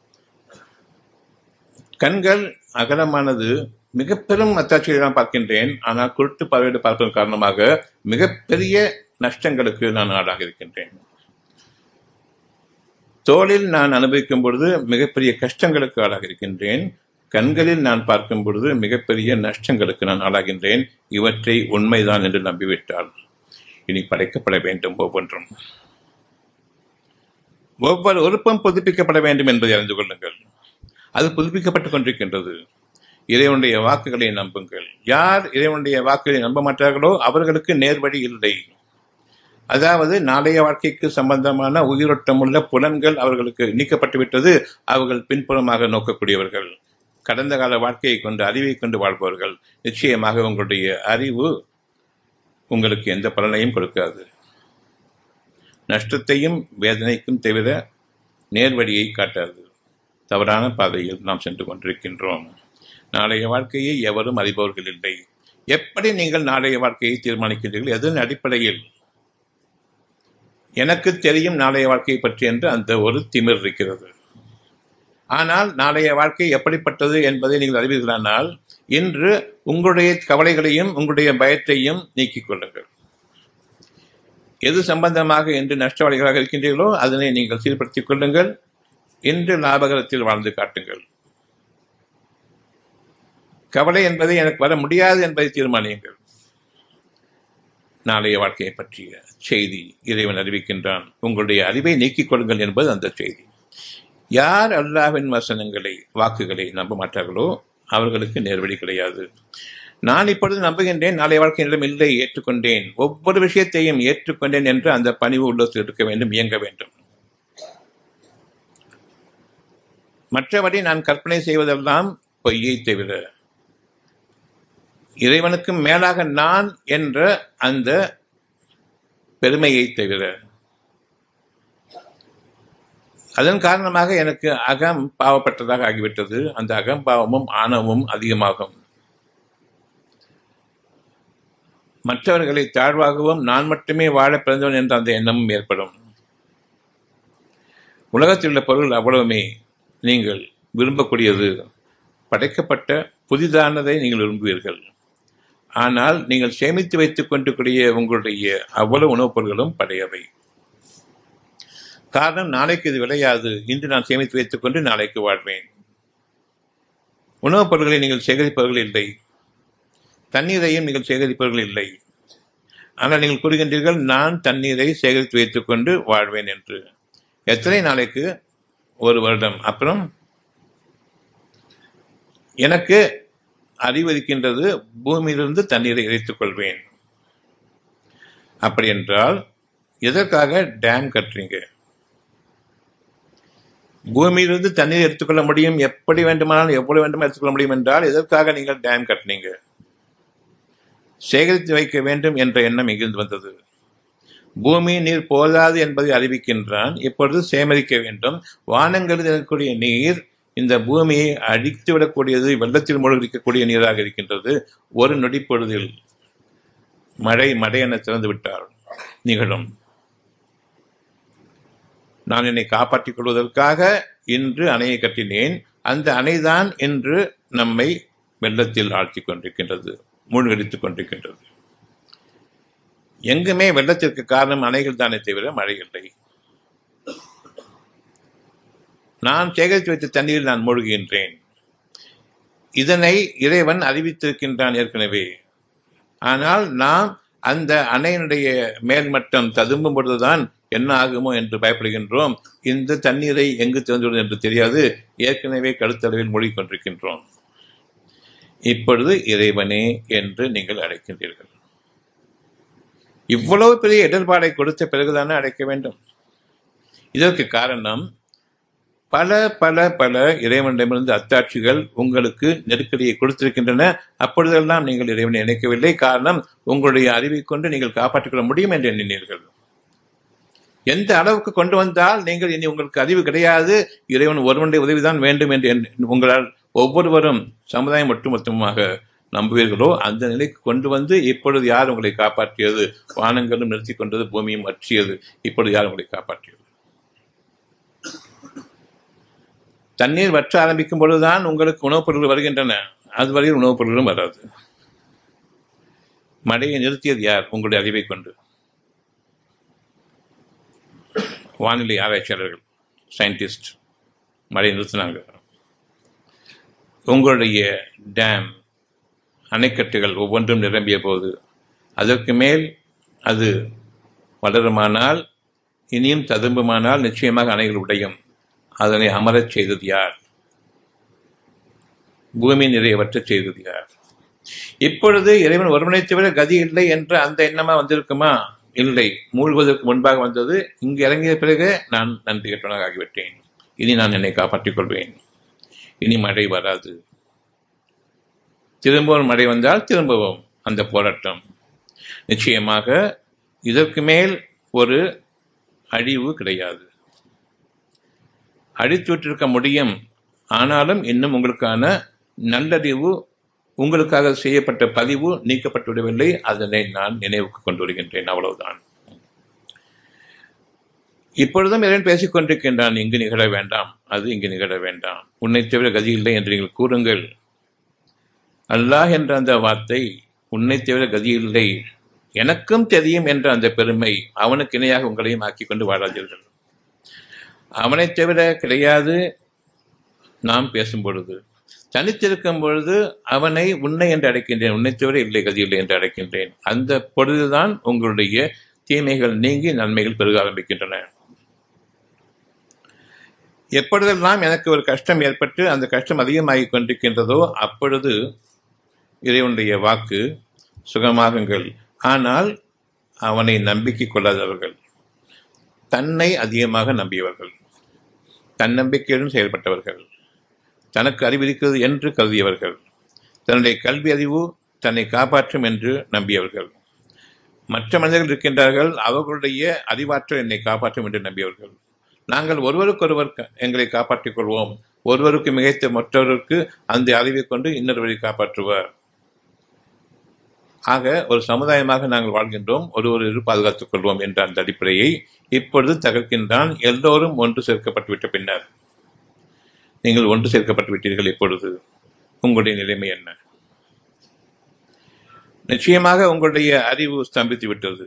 கண்கள் அகலமானது, மிக பெரும் அத்தாட்சியை நான் பார்க்கின்றேன். ஆனால் குருட்டு பார்வையோடு பார்ப்பதன் காரணமாக மிகப்பெரிய நஷ்டங்களுக்கு நான் ஆளாக இருக்கின்றேன். தோளில் நான் அனுபவிக்கும் பொழுது மிகப்பெரிய கஷ்டங்களுக்கு ஆளாக இருக்கின்றேன். கண்களில் நான் பார்க்கும் பொழுது மிகப்பெரிய நஷ்டங்களுக்கு நான் ஆளாகின்றேன். இவற்றை உண்மைதான் என்று நம்பிவிட்டால் இனி படைக்கப்பட வேண்டும். ஒவ்வொன்றும் ஒவ்வொரு உறுப்பும் புதுப்பிக்கப்பட வேண்டும் என்பதை அறிந்து கொள்ளுங்கள். அது புதுப்பிக்கப்பட்டுக் கொண்டிருக்கின்றது. இறைவனுடைய வாக்குகளை நம்புங்கள். யார் இறைவனுடைய வாக்குகளை நம்ப மாட்டார்களோ அவர்களுக்கு நேர்வழி இல்லை. அதாவது நாளைய வாழ்க்கைக்கு சம்பந்தமான உயிரோட்டமுள்ள புலன்கள் அவர்களுக்கு நீக்கப்பட்டுவிட்டது. அவர்கள் பின்புறமாக நோக்கக்கூடியவர்கள், கடந்த கால வாழ்க்கையை கொண்டு அறிவை கொண்டு வாழ்பவர்கள். நிச்சயமாக உங்களுடைய அறிவு உங்களுக்கு எந்த பலனையும் கொடுக்காது. நஷ்டத்தையும் வேதனைக்கும் தவிர நேர்வழியை காட்டாது. தவறான பாதையில் நாம் சென்று கொண்டிருக்கின்றோம். நாளைய வாழ்க்கையை எவரும் அறிபவர்கள் இல்லை. எப்படி நீங்கள் நாளைய வாழ்க்கையை தீர்மானிக்கின்றீர்கள்? எதன் அடிப்படையில்? எனக்கு தெரியும் நாளைய வாழ்க்கையை பற்றி என்று அந்த ஒரு திமிர் இருக்கிறது. ஆனால் நாளைய வாழ்க்கை எப்படிப்பட்டது என்பதை நீங்கள் அறிவீர்களானால் இன்று உங்களுடைய கவலைகளையும் உங்களுடைய பயத்தையும் நீக்கிக் கொள்ளுங்கள். எது சம்பந்தமாக இன்று நஷ்டவாளிகளாக இருக்கின்றீர்களோ அதனை நீங்கள் சீர்படுத்திக் கொள்ளுங்கள். இன்று லாபகரத்தில் வாழ்ந்து காட்டுங்கள். கவலை என்பதை எனக்கு வர முடியாது என்பதை தீர்மானியுங்கள். நாளைய வாழ்க்கையை பற்றிய செய்தி இறைவன் அறிவிக்கின்றான். உங்களுடைய அறிவை நீக்கிக் கொள்ளுங்கள் என்பது அந்த செய்தி. யார் அல்லாஹ்வின் வசனங்களை வாக்குகளை நம்ப மாட்டார்களோ அவர்களுக்கு நேர்வழி கிடையாது. நான் இப்பொழுது நம்புகின்றேன், நாளைய வாழ்க்கை நிலம் இல்லை, ஏற்றுக்கொண்டேன், ஒவ்வொரு விஷயத்தையும் ஏற்றுக்கொண்டேன் என்று அந்த பணிவு உள்ளத்தில் இருக்க வேண்டும், இயங்க வேண்டும். மற்றபடி நான் கற்பனை செய்வதெல்லாம் பொய்யை தவிர இறைவனுக்கு மேலாக நான் என்ற அந்த பெருமையை தவிர. அதன் காரணமாக எனக்கு அகம் பாவப்பட்டதாக ஆகிவிட்டது. அந்த அகம்பாவமும் ஆணவமும் அதிகமாகும். மற்றவர்களை தாழ்வாகவும் நான் மட்டுமே வாழ பிறந்தவன் என்ற அந்த எண்ணமும் ஏற்படும். உலகத்தில் உள்ள பொருள் அவ்வளவுமே நீங்கள் விரும்பக்கூடியது, படைக்கப்பட்ட புதிதானதை நீங்கள் விரும்புவீர்கள். ஆனால் நீங்கள் சேமித்து வைத்துக் கொண்டிருக்கூடிய உங்களுடைய அவ்வளவு உணவுப் பொருட்களும் பழையவை. காரணம், நாளைக்கு இது விளையாது. இன்று நான் சேமித்து வைத்துக் கொண்டு நாளைக்கு வாழ்வேன். உணவுப் பொருட்களை நீங்கள் சேகரிப்பவர்கள் இல்லை. தண்ணீரையும் நீங்கள் சேகரிப்பவர்கள் இல்லை. ஆனால் நீங்கள் கூறுகின்றீர்கள், நான் தண்ணீரை சேகரித்து வைத்துக் கொண்டு வாழ்வேன் என்று. எத்தனை நாளைக்கு? ஒரு வருடம். அப்புறம் எனக்கு அறிவு இருக்கின்றது, பூமியிலிருந்து தண்ணீரை இறைத்துக் கொள்வேன். அப்படி என்றால் எதற்காக டேம் கட்டுறீங்க? பூமியிலிருந்து தண்ணீர் எடுத்துக்கொள்ள முடியும், எப்படி வேண்டுமானாலும் எவ்வளவு வேண்டுமானால் எடுத்துக்கொள்ள முடியும் என்றால் எதற்காக நீங்கள் டேம் கட்டினீங்க? சேகரித்து வைக்க வேண்டும் என்ற எண்ணம் எங்கிருந்து வந்தது? பூமி நீர் போதாது என்பதை அறிவிக்கின்றான். இப்பொழுது சேகரிக்க வேண்டும். வானங்களில் இருக்கக்கூடிய நீர் இந்த பூமியை அழித்து விடக்கூடியது, வெள்ளத்தில் மூழ்கடிக்கக்கூடிய நீராக இருக்கின்றது. ஒரு நொடி பொழுதில் மழை என திறந்து விட்டால் நிகழும். நான் என்னை காப்பாற்றிக் கொள்வதற்காக இன்று அணையை கட்டினேன். அந்த அணைதான் இன்று நம்மை வெள்ளத்தில் ஆழ்த்திக் கொண்டிருக்கின்றது, மூழ்கடித்துக் கொண்டிருக்கின்றது. எங்குமே வெள்ளத்திற்கு காரணம் அணைகள் தானே தவிர மழை இல்லை. நான் சேகரித்து வைத்த தண்ணீரில் நான் மூழ்குகின்றேன். இதனை இறைவன் அறிவித்திருக்கின்றான் ஏற்கனவே. ஆனால் நாம் அந்த அணையினுடைய மேல்மட்டம் ததும்பும் பொழுதுதான் என்ன ஆகுமோ என்று பயப்படுகின்றோம். இந்த தண்ணீரை எங்கு திறந்துவிடும் என்று தெரியாது, ஏற்கனவே கழுத்தளவில் மூழ்கிக் கொண்டிருக்கின்றோம். இப்பொழுது இறைவனே என்று நீங்கள் அழைக்கின்றீர்கள். இவ்வளவு பெரிய இடர்பாடை கொடுத்த பிறகுதானே அழைக்க வேண்டும். இதற்கு காரணம், பல பல பல இறைவனிடமிருந்து அத்தாட்சிகள் உங்களுக்கு நெருக்கடியை கொடுத்திருக்கின்றன. அப்பொழுதெல்லாம் நீங்கள் இறைவனை நினைக்கவில்லை. காரணம், உங்களுடைய அறிவை கொண்டு நீங்கள் காப்பாற்றிக் கொள்ள முடியும் என்று எண்ணினீர்கள். எந்த அளவுக்கு கொண்டு வந்தால் நீங்கள் இனி உங்களுக்கு அறிவு கிடையாது, இறைவன் ஒருவனுடைய உதவிதான் வேண்டும் என்று உங்களால் ஒவ்வொருவரும் சமுதாயம் ஒட்டுமொத்தமாக நம்புவீர்களோ அந்த நிலைக்கு கொண்டு வந்து இப்பொழுது யார் உங்களை காப்பாற்றியது? வானங்களும் நிறுத்திக் கொண்டது, பூமியும் அற்றியது. இப்பொழுது யார் உங்களை காப்பாற்றியது? தண்ணீர் வற்ற ஆரம்பிக்கும் பொழுதுதான் உங்களுக்கு உணவுப் பொருட்கள் வருகின்றன. அதுவரையில் உணவுப் பொருட்களும் வராது. மழையை நிறுத்தியது யார்? உங்களுடைய அறிவை கொண்டு. வானிலை ஆராய்ச்சியாளர்கள், சயின்டிஸ்ட் மழையை நிறுத்தினாங்க. உங்களுடைய டேம் அணைக்கட்டுகள் ஒவ்வொன்றும் நிரம்பிய போது அதற்கு மேல் அது வளருமானால், இனியும் ததும்புமானால் நிச்சயமாக அணைகள் உடையும். அதனை அமரச் செய்தது யார்? பூமி நிறையவற்ற செய்தது யார்? இப்பொழுது இறைவன் ஒருவனை தவிர கதி இல்லை என்ற அந்த எண்ணமா வந்திருக்குமா? இல்லை. மூழ்குவதற்கு முன்பாக வந்தது. இங்கு இறங்கிய பிறகு நான் நன்றி கெட்டவனாக ஆகிவிட்டேன். இனி நான் என்னை காப்பாற்றிக் கொள்வேன். இனி மழை வராது. திரும்பவும் மழை வந்தால் திரும்பவும் அந்த போராட்டம். நிச்சயமாக இதற்கு மேல் ஒரு அழிவு கிடையாது. அழித்துவிட்டிருக்க முடியும். ஆனாலும் இன்னும் உங்களுக்கான நல்லறிவு, உங்களுக்காக செய்யப்பட்ட பதிவு நீக்கப்பட்டுவிடவில்லை. அதனை நான் நினைவுக்கு கொண்டு வருகின்றேன். அவ்வளவுதான். இப்பொழுதும் இறைவன் பேசிக் கொண்டிருக்கின்றான். இங்கு நிகழ வேண்டாம், அது இங்கு நிகழ வேண்டாம், உன்னை தவிர கதி இல்லை என்று நீங்கள் கூறுங்கள். அல்லாஹ் என்ற அந்த வார்த்தை, உன்னை தவிர கதி இல்லை, எனக்கும் தெரியும் என்ற அந்த பெருமை, அவனுக்கு இணையாக உங்களையும் ஆக்கிக் கொண்டு வாழாதீர்கள். அவனை தவிர கிடையாது. நாம் பேசும் பொழுது, தனித்திருக்கும் பொழுது அவனை உன்னை என்று அழைக்கின்றேன், உன்னை தவிர இல்லை கதி இல்லை என்று அழைக்கின்றேன். அந்த பொழுதுதான் உங்களுடைய தீமைகள் நீங்கி நன்மைகள் பெருக ஆரம்பிக்கின்றன. எப்பொழுதெல்லாம் எனக்கு ஒரு கஷ்டம் ஏற்பட்டு அந்த கஷ்டம் அதிகமாகிக் கொண்டிருக்கின்றதோ அப்பொழுது இறைவனுடைய வாக்கு, சுகமாகுங்கள். ஆனால் அவனை நம்பிக்கை கொள்ளாதவர்கள், தன்னை அதிகமாக நம்பியவர்கள், தன்னம்பிக்கையுடன் செயல்பட்டவர்கள், தனக்கு அறிவிருக்கிறது என்று கருதியவர்கள், தன்னுடைய கல்வி அறிவு தன்னை காப்பாற்றும் என்று நம்பியவர்கள், மற்ற மனிதர்கள் இருக்கின்றார்கள், அவர்களுடைய அறிவாற்றல் என்னை காப்பாற்றும் என்று நம்பியவர்கள், நாங்கள் ஒருவருக்கொருவர் எங்களை காப்பாற்றிக் கொள்வோம், ஒருவருக்கு மிகைத்த மற்றவருக்கு அந்த அறிவை கொண்டு இன்னொருவரை காப்பாற்றுவார். ஆக ஒரு சமுதாயமாக நாங்கள் வாழ்கின்றோம், ஒருவரை பாதுகாத்துக் கொள்வோம் என்ற அந்த அடிப்படையை இப்பொழுது தகர்க்கின்றான். எல்லோரும் ஒன்று சேர்க்கப்பட்டுவிட்ட பின்னர், நீங்கள் ஒன்று சேர்க்கப்பட்டு விட்டீர்கள். இப்பொழுது உங்களுடைய நிலைமை என்ன? நிச்சயமாக உங்களுடைய அறிவு ஸ்தம்பித்து விட்டது.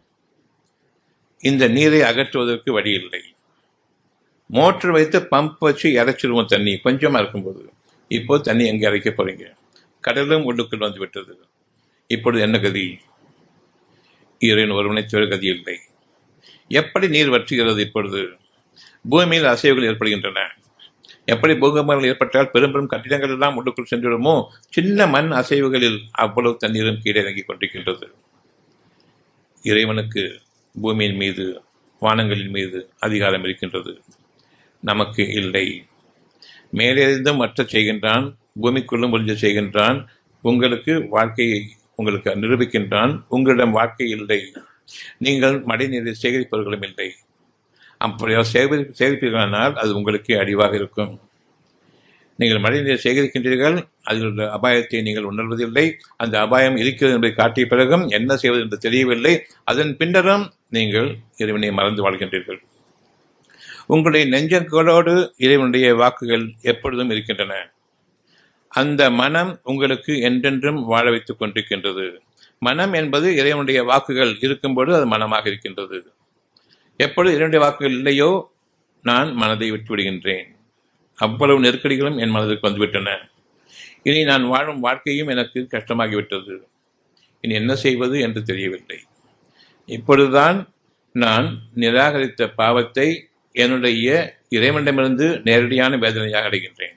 இந்த நீரை அகற்றுவதற்கு வழி இல்லை. மோட்டர் வைத்து பம்ப் வச்சு இறைச்சிடுவோம் தண்ணி கொஞ்சமா இருக்கும்போது. இப்போ தண்ணி எங்கே இறைக்க போறீங்க? கடலும் உள்ளுக்குள் வந்து விட்டது. இப்பொழுது என்ன கதி? இறைவன் ஒருவனை தவிர கதி இல்லை. எப்படி நீர் வற்றுகிறது? இப்பொழுது பூமியில் அசைவுகள் ஏற்படுகின்றன. எப்படி பூகம்பங்கள் ஏற்பட்டால் பெரும் பெரும் கட்டிடங்கள் எல்லாம் உள்ளுக்குள் சென்றுவிடுமோ, சின்ன மண் அசைவுகளில் அவ்வளவு தண்ணீரும் கீழே இறங்கிக் கொண்டிருக்கின்றது. இறைவனுக்கு பூமியின் மீது, வானங்களின் மீது அதிகாரம் இருக்கின்றது, நமக்கு இல்லை. மேலிருந்தும் மற்ற செய்கின்றான், பூமிக்குள்ளும் ஒழிஞ்ச செய்கின்றான், உங்களுக்கு வாழ்க்கையை உங்களுக்கு நிரூபிக்கின்றான். உங்களிடம் வாழ்க்கை இல்லை, நீங்கள் மழை நீரை சேகரிப்பவர்களும் இல்லை. அப்படியாக சேகரிப்பீர்களானால் அது உங்களுக்கே அழிவாக இருக்கும். நீங்கள் மழை நீரை சேகரிக்கின்றீர்கள், அதில் உள்ள அபாயத்தை நீங்கள் உணர்வதில்லை. அந்த அபாயம் இருக்கிறது என்பதை காட்டிய பிறகும் என்ன செய்வது என்று தெரியவில்லை. அதன் பின்னரும் நீங்கள் இறைவனை மறந்து வாழ்கின்றீர்கள். உங்களுடைய நெஞ்சங்களோடு இறைவனுடைய வாக்குகள் எப்பொழுதும் இருக்கின்றன. அந்த மனம் உங்களுக்கு என்றென்றும் வாழ வைத்துக் கொண்டிருக்கின்றது. மனம் என்பது இறைவனுடைய வாக்குகள் இருக்கும்போது அது மனமாக இருக்கின்றது. எப்பொழுது இறைவனுடைய வாக்குகள் இல்லையோ நான் மனதை விட்டு விடுகின்றேன். அவ்வளவு நெருக்கடிகளும் என் மனதிற்கு வந்துவிட்டன. இனி நான் வாழும் வாழ்க்கையும் எனக்கு கஷ்டமாகிவிட்டது. இனி என்ன செய்வது என்று தெரியவில்லை. இப்பொழுதுதான் நான் நிராகரித்த பாவத்தை என்னுடைய இறைவனிடமிருந்து நேரடியான வேதனையாக அடைகின்றேன்.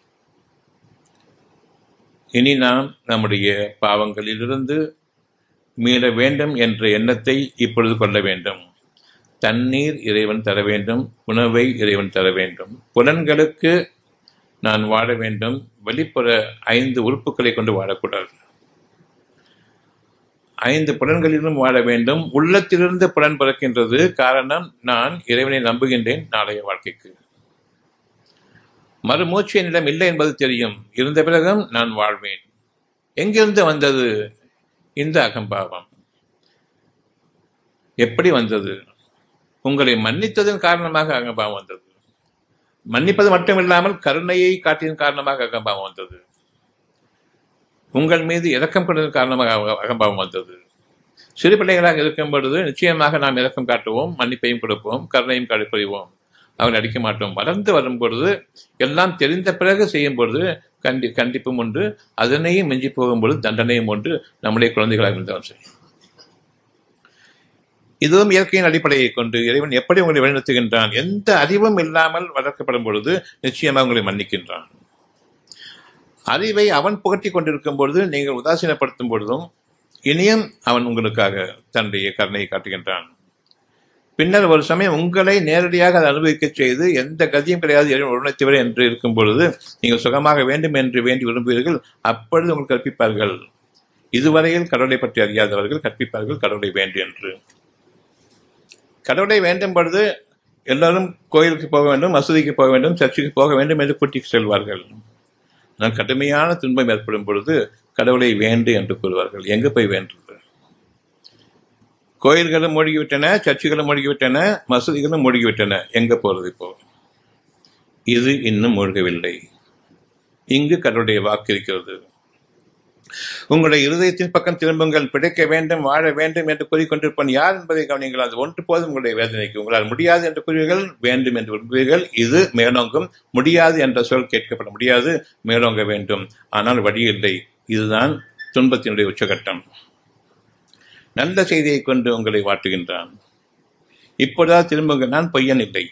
இனி நாம் நம்முடைய பாவங்களிலிருந்து மீள வேண்டும் என்ற எண்ணத்தை இப்பொழுது கொள்ள வேண்டும். தண்ணீர் இறைவன் தர வேண்டும், உணவை இறைவன் தர வேண்டும், புலன்களுக்கு நான் வாழ வேண்டும். வெளிப்புற 5 உறுப்புகளை கொண்டு வாழக்கூடாது. 5 புலன்களிலும் வாழ வேண்டும். உள்ளத்திலிருந்து புலன் பிறக்கின்றது. காரணம், நான் இறைவனை நம்புகின்றேன். நாளைய வாழ்க்கைக்கு மறுமூச்சு என்னிடம் இல்லை என்பது தெரியும். இருந்த பிறகும் நான் வாழ்வேன். எங்கிருந்து வந்தது இந்த அகம்பாவம்? எப்படி வந்தது? உங்களை மன்னித்ததன் காரணமாக அகம்பாவம் வந்தது. மன்னிப்பது மட்டுமில்லாமல் கருணையை காட்டியதன் காரணமாக அகம்பாவம் வந்தது. உங்கள் மீது இரக்கம் கொண்டதன் காரணமாக அகம்பாவம் வந்தது. சிறு பிள்ளைகளாக இருக்கும் பொழுது நிச்சயமாக நாம் இரக்கம் காட்டுவோம், மன்னிப்பையும் கொடுப்போம், கருணையும் கடைப்பிடிவோம். அவர்கள் அடிக்க மாட்டோம். வளர்ந்து வரும் பொழுது, எல்லாம் தெரிந்த பிறகு செய்யும் பொழுது கண்டிப்பும் உண்டு, அதனையும் மிஞ்சி போகும்பொழுது தண்டனையும் உண்டு. நம்முடைய குழந்தைகளாக இருந்தாலும் சரி. இதுவும் இயற்கையின் அடிப்படையை கொண்டு இறைவன் எப்படி உங்களை வழிநடத்துகின்றான். எந்த அறிவும் இல்லாமல் வளர்க்கப்படும் பொழுது நிச்சயமாக உங்களை மன்னிக்கின்றான். அறிவை அவன் புகட்டி கொண்டிருக்கும் பொழுது நீங்கள் உதாசீனப்படுத்தும் பொழுதும் இனியும் அவன் உங்களுக்காக தன்னுடைய கருணையை காட்டுகின்றான். பின்னர் ஒரு சமயம் உங்களை நேரடியாக அதை அனுபவிக்க செய்து எந்த கதியும் கிடையாது உணர்த்திவர் என்று இருக்கும் பொழுது நீங்கள் சுகமாக வேண்டும் என்று வேண்டி விரும்புவீர்கள். அப்பொழுது உங்களுக்கு கற்பிப்பார்கள். இதுவரையில் கடவுளை பற்றி அறியாதவர்கள் கற்பிப்பார்கள் கடவுளை வேண்டும் என்று. கடவுளை வேண்டும் பொழுது எல்லாரும் கோயிலுக்கு போக வேண்டும், மசூதிக்கு போக வேண்டும், சர்ச்சுக்கு போக வேண்டும் என்று கூட்டிக்கு செல்வார்கள். ஆனால் கடுமையான துன்பம் ஏற்படும் பொழுது கடவுளை வேண்டு என்று கூறுவார்கள். எங்கு போய் வேண்டுவது? கோயில்களும் மூழ்கிவிட்டன, சர்ச்சுகளும் மூழ்கிவிட்டன, மசூதிகளும் மூழ்கிவிட்டன. எங்க போறது இப்போ? இது இன்னும் மூழ்கவில்லை. இங்கு கடவுளுடைய வாக்கு இருக்கிறது. உங்களுடைய இருதயத்தின் பக்கம் திரும்புங்கள், பிழைக்க வேண்டும், வாழ வேண்டும் என்று கூறிக்கொண்டிருப்பன் யார் என்பதை கவனிங்கள். அது ஒன்று போதும் உங்களுடைய வேதனைக்கு. உங்களால் முடியாது என்று கூறுவீர்கள், வேண்டும் என்று விரும்புவீர்கள். இது மேலோங்கும். முடியாது என்ற சொல் கேட்கப்பட முடியாது, மேலோங்க வேண்டும். ஆனால் வழி இல்லை. இதுதான் துன்பத்தினுடைய உச்சகட்டம். நல்ல செய்தியை கொண்டு உங்களை வாட்டுகின்றான். இப்பொழுதாவது திரும்புங்கள், நான் பொய்யன் இல்லை.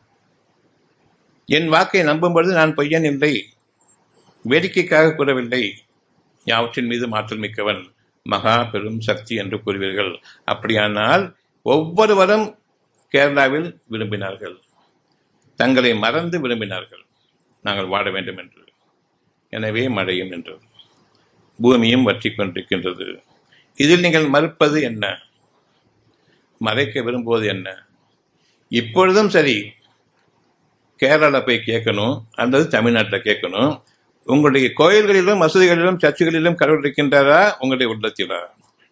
என் வாக்கை நம்பும் பொழுது நான் பொய்யன் இல்லை, வேடிக்கைக்காக கூறவில்லை. யாவற்றின் மீது மாற்றல் மிக்கவன், மகா பெரும் சக்தி என்று கூறுவீர்கள். அப்படியானால் ஒவ்வொருவரும் கேரளாவில் விரும்பினார்கள், தங்களை மறந்து விரும்பினார்கள் நாங்கள் வாழ வேண்டும் என்று. எனவே மழையும் நின்றது, பூமியும் வற்றி கொண்டிருக்கின்றது. இதில் நீங்கள் மறுப்பது என்ன? மறைக்க விரும்புவது என்ன? இப்பொழுதும் சரி, கேரளாவில் போய் கேட்கணும் அல்லது தமிழ்நாட்டில் கேட்கணும், உங்களுடைய கோயில்களிலும் மசூதிகளிலும் சர்ச்சுகளிலும் கடவுள் இருக்கின்றாரா? உங்களுடைய உள்ளத்திலா?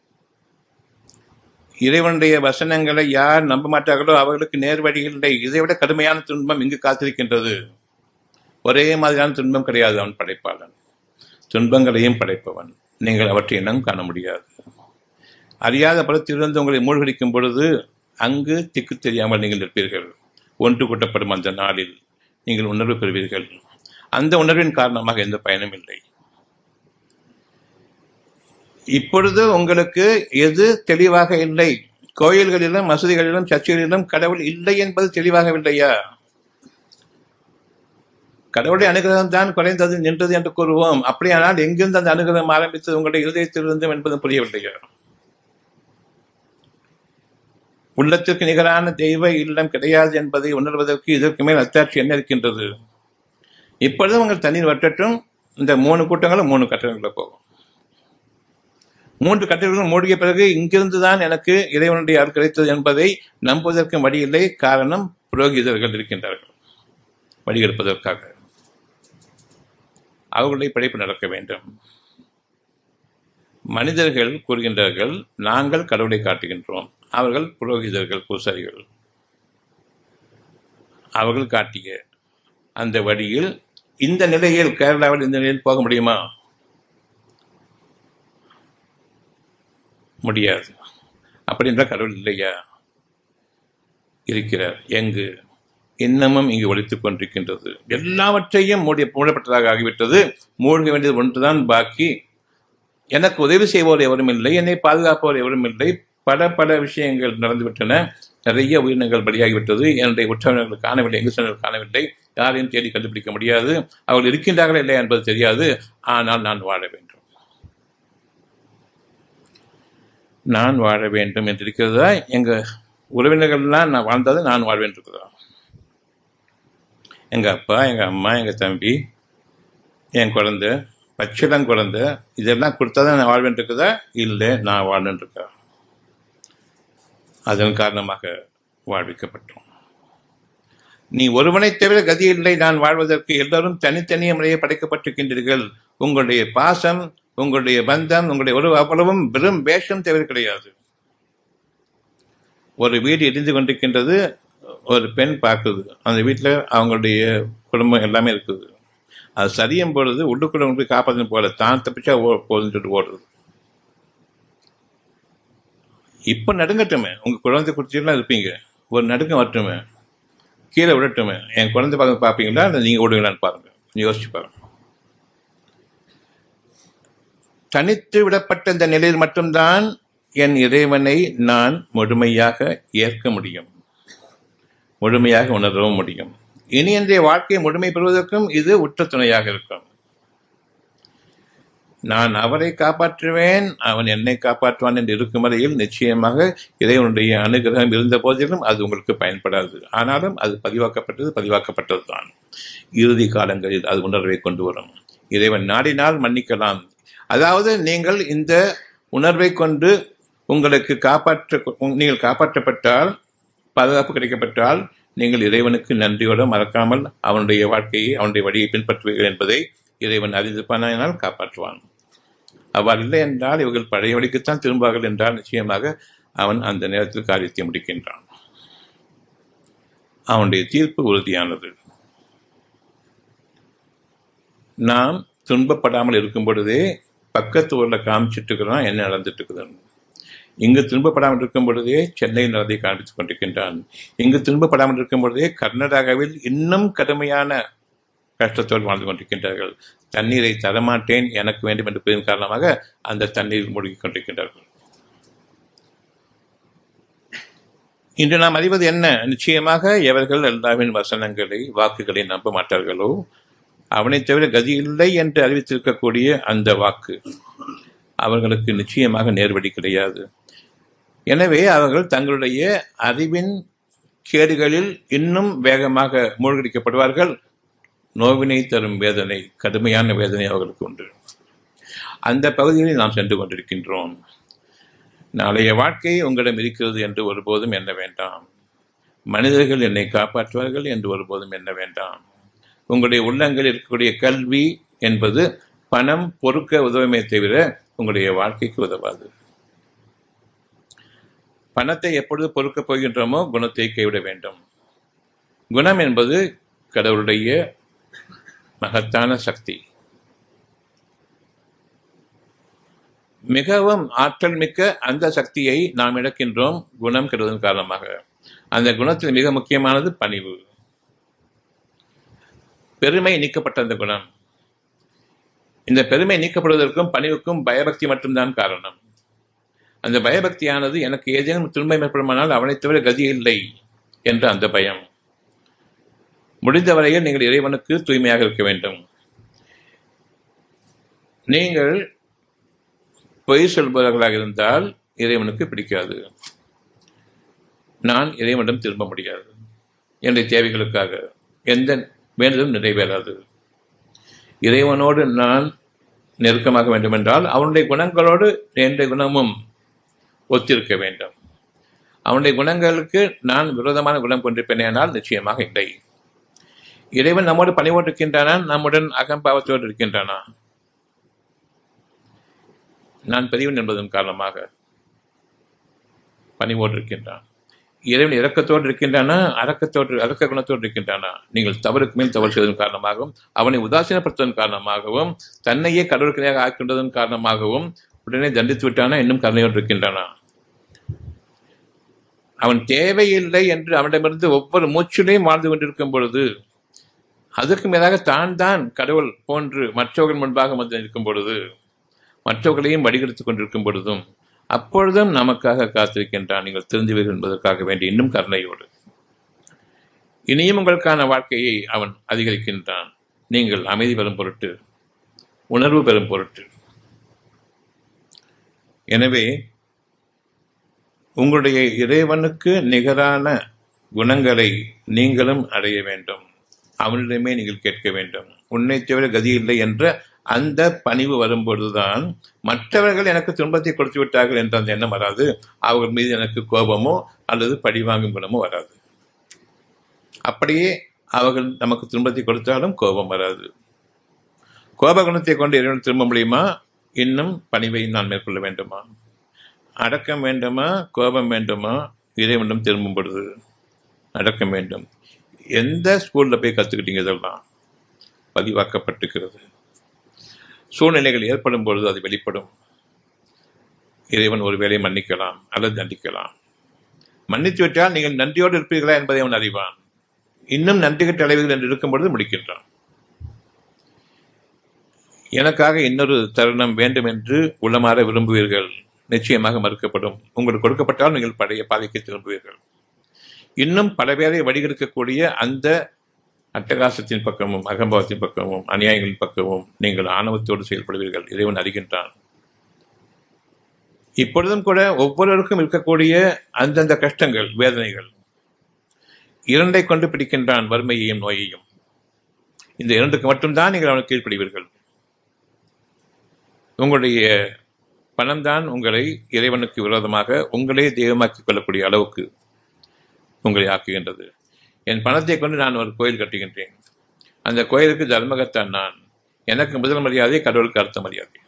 இறைவனுடைய வசனங்களை யார் நம்ப மாட்டார்களோ அவர்களுக்கு நேர்வழி இல்லை. இதைவிட கடுமையான துன்பம் இங்கு காத்திருக்கின்றது. ஒரே மாதிரியான துன்பம் கிடையாது. அவன் படைப்பாளன், துன்பங்களையும் படைப்பவன். நீங்கள் அவற்றை இனம் காண முடியாது. அறியாத பலத்திலிருந்து உங்களை மூழ்கடிக்கும் பொழுது அங்கு திக்கு தெரியாமல் நீங்கள் இருப்பீர்கள். ஒன்று கூட்டப்படும் அந்த நாளில் நீங்கள் உணர்வு பெறுவீர்கள். அந்த உணர்வின் காரணமாக எந்த பயனும் இல்லை. இப்பொழுது உங்களுக்கு எது தெளிவாக இல்லை? கோயில்களிலும் மசூதிகளிலும் சர்ச்சைகளிலும் கடவுள் இல்லை என்பது தெளிவாகவில்லையா? கடவுளுடைய அனுகிரகம் தான் குறைந்தது நின்றது என்று கூறுவோம். அப்படியானால் எங்கிருந்து அந்த அனுகிரகம் ஆரம்பித்தது உங்களுடைய இருதயத்திலிருந்தும் என்பது புரியவில்லையா? உள்ளத்திற்கு நிகரான தெய்வ இல்லம் கிடையாது என்பதை உணர்வதற்கு இதற்கு மேல் அத்தாட்சி என்ன இருக்கின்றது? இப்பொழுது உங்கள் தண்ணீர் வற்றட்டும். இந்த 3 கூட்டங்களும் 3 கட்டடங்களில் போகும். 3 கட்டடங்களும் மூடிய பிறகு இங்கிருந்துதான் எனக்கு இறைவனுடைய அருள் கிடைத்தது என்பதை நம்புவதற்கு வழி இல்லை. காரணம், புரோகிதர்கள் இருக்கின்றார்கள் வழிகெடுப்பதற்காக. அவர்களுடைய படைப்பு நடக்க வேண்டும். மனிதர்கள் கூறுகின்றார்கள், நாங்கள் கடவுளை காட்டுகின்றோம். அவர்கள் புரோகிதர்கள், பூசாரிகள். அவர்கள் காட்டிய அந்த வழியில் இந்த நிலையில், கேரளாவில் இந்த நிலையில் போக முடியுமா? முடியாது. அப்படி என்றால் கடவுள் இல்லையா? இருக்கிறார். எங்கு? இன்னமும் இங்கு ஒழித்துக் கொண்டிருக்கின்றது. எல்லாவற்றையும் மூடப்பட்டதாக ஆகிவிட்டது. மூழ்க வேண்டியது ஒன்றுதான் பாக்கி. எனக்கு உதவி செய்வோர் எவரும் இல்லை, என்னை பாதுகாப்பவர் எவரும் இல்லை. பல விஷயங்கள் நடந்துவிட்டன. நிறைய உயிரினங்கள் பலியாகிவிட்டது. என்னுடைய உற்றவர்கள் காணவில்லை, எங்கு சென்றவர்கள் காணவில்லை. யாரையும் தேடி கண்டுபிடிக்க முடியாது. அவர்கள் இருக்கின்றார்களா இல்லை என்பது தெரியாது. ஆனால் நான் வாழ வேண்டும், நான் வாழ வேண்டும் என்று இருக்கிறதா? எங்க உறவினர்கள்லாம் நான் வாழ்ந்தது நான் வாழ்வேன் இருக்குதா? எங்க அப்பா, எங்க அம்மா, எங்க தம்பி, என் குழந்தை, பச்சிடம் குழந்தை, இதெல்லாம் கொடுத்தாதான் நான் வாழ்வேன் இருக்குதா? இல்லை, நான் வாழ்வேன் இருக்கா? அதன் காரணமாக வாழ்விக்கப்பட்டோம். நீ ஒருவனை தவிர கதி இல்லை நான் வாழ்வதற்கு. எல்லாரும் தனித்தனிய முறையை படைக்கப்பட்டிருக்கின்றீர்கள். உங்களுடைய பாசம், உங்களுடைய பந்தம், உங்களுடைய உறவு அவ்வளவும் வெறும் வேஷம் தவிர கிடையாது. ஒரு வீடு இடிந்து கொண்டிருக்கின்றது. ஒரு பெண் பார்க்குது. அந்த வீட்டில் அவங்களுடைய குடும்பம் எல்லாமே இருக்குது. அது சரியும் பொழுது உள்ளுக்குள்ள போய் காப்பாற்ற போல தான் தப்பிச்சா போதுன்னு சொல்லிட்டு ஓடுறது. இப்ப நடுங்கட்டுமே, உங்க குழந்தை குடிச்செல்லாம் இருப்பீங்க, ஒரு நடுக்கம் வரட்டுமே. கீழே விடட்டுமே, என் குழந்தை பார்க்க பார்ப்பீங்களா இல்லை நீங்கள் விடுவீங்களான்னு பாருங்க, யோசிச்சு பாருங்க. தனித்து விடப்பட்ட இந்த நிலையில் மட்டும்தான் என் இறைவனை நான் முழுமையாக ஏற்க முடியும், முழுமையாக உணரவும் முடியும். இனி இன்றைய வாழ்க்கையை முழுமை பெறுவதற்கும் இது உற்ற துணையாக இருக்கும். நான் அவரை காப்பாற்றுவேன், அவன் என்னை காப்பாற்றுவான் என்று இருக்கும் வரையில் நிச்சயமாக இறைவனுடைய அனுகிரகம் இருந்த போதிலும் அது உங்களுக்கு பயன்படாது. ஆனாலும் அது பதிவாக்கப்பட்டது தான். இறுதி காலங்களில் அது உணர்வை கொண்டு வரும். இறைவன் நாடினால் மன்னிக்கலாம். அதாவது நீங்கள் இந்த உணர்வை கொண்டு உங்களுக்கு நீங்கள் காப்பாற்றப்பட்டால், பாதுகாப்பு கிடைக்கப்பட்டால், நீங்கள் இறைவனுக்கு நன்றியோடு மறக்காமல் அவனுடைய வாழ்க்கையை, அவனுடைய வழியை பின்பற்றுவீர்கள் என்பதை இறைவன் அறிந்திருப்பானால் காப்பாற்றுவான். அவ்வாறு இல்லை என்றால், இவர்கள் பழைய வழிக்குத்தான் திரும்பார்கள் என்றால் நிச்சயமாக அவன் அந்த நேரத்தில் காரியத்தை முடிக்கின்றான். அவனுடைய தீர்ப்பு உறுதியானது. நாம் துன்பப்படாமல் இருக்கும் பொழுதே பக்கத்து ஊரில் காமிச்சிட்டு இருக்கிறோம் என்ன நடந்துட்டு இருக்குதுன்னு. இங்கு துன்பப்படாமல் இருக்கும் பொழுதே சென்னையில் நடந்தை காண்பித்துக் கொண்டிருக்கின்றான். இங்கு துன்பப்படாமல் இருக்கும் பொழுதே கர்நாடகாவில் இன்னும் கடுமையான கஷ்டத்தோடு வாழ்ந்து கொண்டிருக்கின்றார்கள். தண்ணீரை தரமாட்டேன், எனக்கு வேண்டும் என்று பெரும் காரணமாக அந்த தண்ணீர் மூழ்கிக் கொண்டிருக்கின்றார்கள். இன்று நாம் அறிவது என்ன? நிச்சயமாக எவர்கள் அல்லாஹ்வின் வசனங்களை, வாக்குகளை நம்ப மாட்டார்களோ, அவனை தவிர கதி இல்லை என்று அறிவித்திருக்கக்கூடிய அந்த வாக்கு அவர்களுக்கு நிச்சயமாக நேர்வழி கிடையாது. எனவே அவர்கள் தங்களுடைய அறிவின் கேடுகளில் இன்னும் வேகமாக மூழ்கடிக்கப்படுவார்கள். நோவினை தரும் வேதனை, கடுமையான வேதனை அவர்களுக்கு உண்டு. அந்த பகுதிகளில் நாம் சென்று கொண்டிருக்கின்றோம். நாளைய வாழ்க்கை உங்களிடம் இருக்கிறது என்று ஒருபோதும் எண்ண வேண்டாம். மனிதர்கள் என்னை காப்பாற்றுவார்கள் என்று ஒருபோதும் எண்ண வேண்டாம். உங்களுடைய உள்ளங்களில் இருக்கக்கூடிய கல்வி என்பது பணம் பொறுக்க உதவுமே தவிர உங்களுடைய வாழ்க்கைக்கு உதவாது. பணத்தை எப்பொழுது பொறுக்கப் போகின்றோமோ குணத்தை கைவிட வேண்டும். குணம் என்பது கடவுளுடைய மகத்தான சக்தி. மிகவும் ஆற்றல் மிக்க அந்த சக்தியை நாம் இழக்கின்றோம் குணம் கெடுவதன் காரணமாக. அந்த குணத்தில் மிக முக்கியமானது பணிவு. பெருமை நீக்கப்பட்ட அந்த குணம். இந்த பெருமை நீக்கப்படுவதற்கும் பணிவுக்கும் பயபக்தி மட்டும்தான் காரணம். அந்த பயபக்தியானது எனக்கு ஏதேனும் துன்பம் ஏற்படுமானால் அவனை தவிர கதி இல்லை என்ற அந்த பயம். முடிந்த வரையில் நீங்கள் இறைவனுக்கு தூய்மையாக இருக்க வேண்டும். நீங்கள் பொய் சொல்பவர்களாக இருந்தால் இறைவனுக்கு பிடிக்காது. நான் இறைவனிடம் திரும்ப முடியாது. என்னுடைய தேவைகளுக்காக எந்த வேண்டுதலும் நிறைவேறாது. இறைவனோடு நான் நெருக்கமாக வேண்டும் என்றால் அவனுடைய குணங்களோடு என்னுடைய குணமும் ஒத்திருக்க வேண்டும். அவனுடைய குணங்களுக்கு நான் விரோதமான குணம் கொண்டிருப்பேனால் நிச்சயமாக இல்லை. இறைவன் நம்மோடு பணிவோடு இருக்கின்றானா? நம்முடன் அகம்பாவத்தோடு இருக்கின்றானா? நான் பெரியவன் என்பதன் காரணமாக பணிவோடு இருக்கின்றான். இறைவன் இரக்கத்தோடு இருக்கின்றானா? அரக்க குணத்தோடு இருக்கின்றானா? நீங்கள் தவறுக்கு மேல் தவறு செய்வதன் காரணமாகவும், அவனை உதாசீனப்படுத்துவதன் காரணமாகவும், தன்னையே கடவுளுக்கு ஆக்கின்றதன் காரணமாகவும் உடனே தண்டித்து விட்டானா? இன்னும் கருணையோடு இருக்கின்றானா? அவன் தேவையில்லை என்று அவனிடமிருந்து ஒவ்வொரு மூச்சிலையும் வாழ்ந்து கொண்டிருக்கும் பொழுது, அதற்கு மேலாக தான் கடவுள் போன்று மற்றவர்கள் முன்பாக வந்து இருக்கும் பொழுது, மற்றவர்களையும் வடிகெடுத்துக் கொண்டிருக்கும் பொழுதும், அப்பொழுதும் நமக்காக காத்திருக்கின்றான். நீங்கள் திருந்துவீர்கள் என்பதற்காக வேண்டி இன்னும் கருணையோடு. இனியும் உங்களுக்கான வாழ்க்கையை அவன் அதிகரிக்கின்றான். நீங்கள் அமைதி பெறும் பொருட்டு, உணர்வு பெறும் பொருட்டு. எனவே உங்களுடைய இறைவனுக்கு நிகரான குணங்களை நீங்களும் அடைய வேண்டும். அவனிடமே நீங்கள் கேட்க வேண்டும். உன்னை தவிர கதி இல்லை என்ற அந்த பணிவு வரும்பொழுதுதான் மற்றவர்கள் எனக்கு துன்பத்தை கொடுத்து விட்டார்கள் என்ற அந்த எண்ணம் வராது. அவர்கள் மீது எனக்கு கோபமோ அல்லது பழிவாங்கும் குணமோ வராது. அப்படியே அவர்கள் நமக்கு துன்பத்தை கொடுத்தாலும் கோபம் வராது. கோப குணத்தை கொண்டு இறைவன் திரும்ப முடியுமா? இன்னும் பணிவை நான் மேற்கொள்ள வேண்டுமா? அடக்கம் வேண்டுமா? கோபம் வேண்டுமா? இறைவனிடம் திரும்பும் பொழுது அடக்கம் வேண்டும். எந்த ஸ்கூல்ல போய் கற்றுக்கிட்டீங்க? இதெல்லாம் பதிவாக்கப்பட்டிருக்கிறது. சூழ்நிலைகள் ஏற்படும் பொழுது அது வெளிப்படும். இறைவன் ஒருவேளை மன்னிக்கலாம் அல்லது தண்டிக்கலாம். மன்னித்து விட்டால் நீங்கள் நன்றியோடு இருப்பீர்களா என்பதை அவன் அறிவான். இன்னும் நன்றி கட்ட அலைவுகள் என்று இருக்கும் பொழுது முடிக்கின்றான். எனக்காக இன்னொரு தருணம் வேண்டும் என்று உள்ளமாற விரும்புவீர்கள், நிச்சயமாக மறுக்கப்படும். உங்களுக்கு கொடுக்கப்பட்டால் நீங்கள் பழைய பாதைக்கு திரும்புவீர்கள். இன்னும் பல பேரை வழிகெடுக்கக்கூடிய அந்த அட்டகாசத்தின் பக்கமும் அகம்பாவத்தின் பக்கமும் அநியாயங்களின் பக்கமும் நீங்கள் ஆணவத்தோடு செயல்படுவீர்கள். இறைவன் அறிகின்றான். இப்பொழுதும் கூட ஒவ்வொருவருக்கும் இருக்கக்கூடிய அந்தந்த கஷ்டங்கள், வேதனைகள், இரண்டை கொண்டு பிடிக்கின்றான், வறுமையையும் நோயையும். இந்த இரண்டுக்கு மட்டும்தான் நீங்கள் அவனுக்கு கீழ்ப்படுவீர்கள். உங்களுடைய பணம்தான் உங்களை இறைவனுக்கு விரோதமாக உங்களே தெய்வமாக்கிக் கொள்ளக்கூடிய அளவுக்கு உங்களை ஆக்குகின்றது. என் பணத்தை கொண்டு நான் ஒரு கோயில் கட்டுகின்றேன், அந்த கோயிலுக்கு தர்மகத்தான் நான், எனக்கு முதல் மரியாதை, கடவுளுக்கு அடுத்த மரியாதை.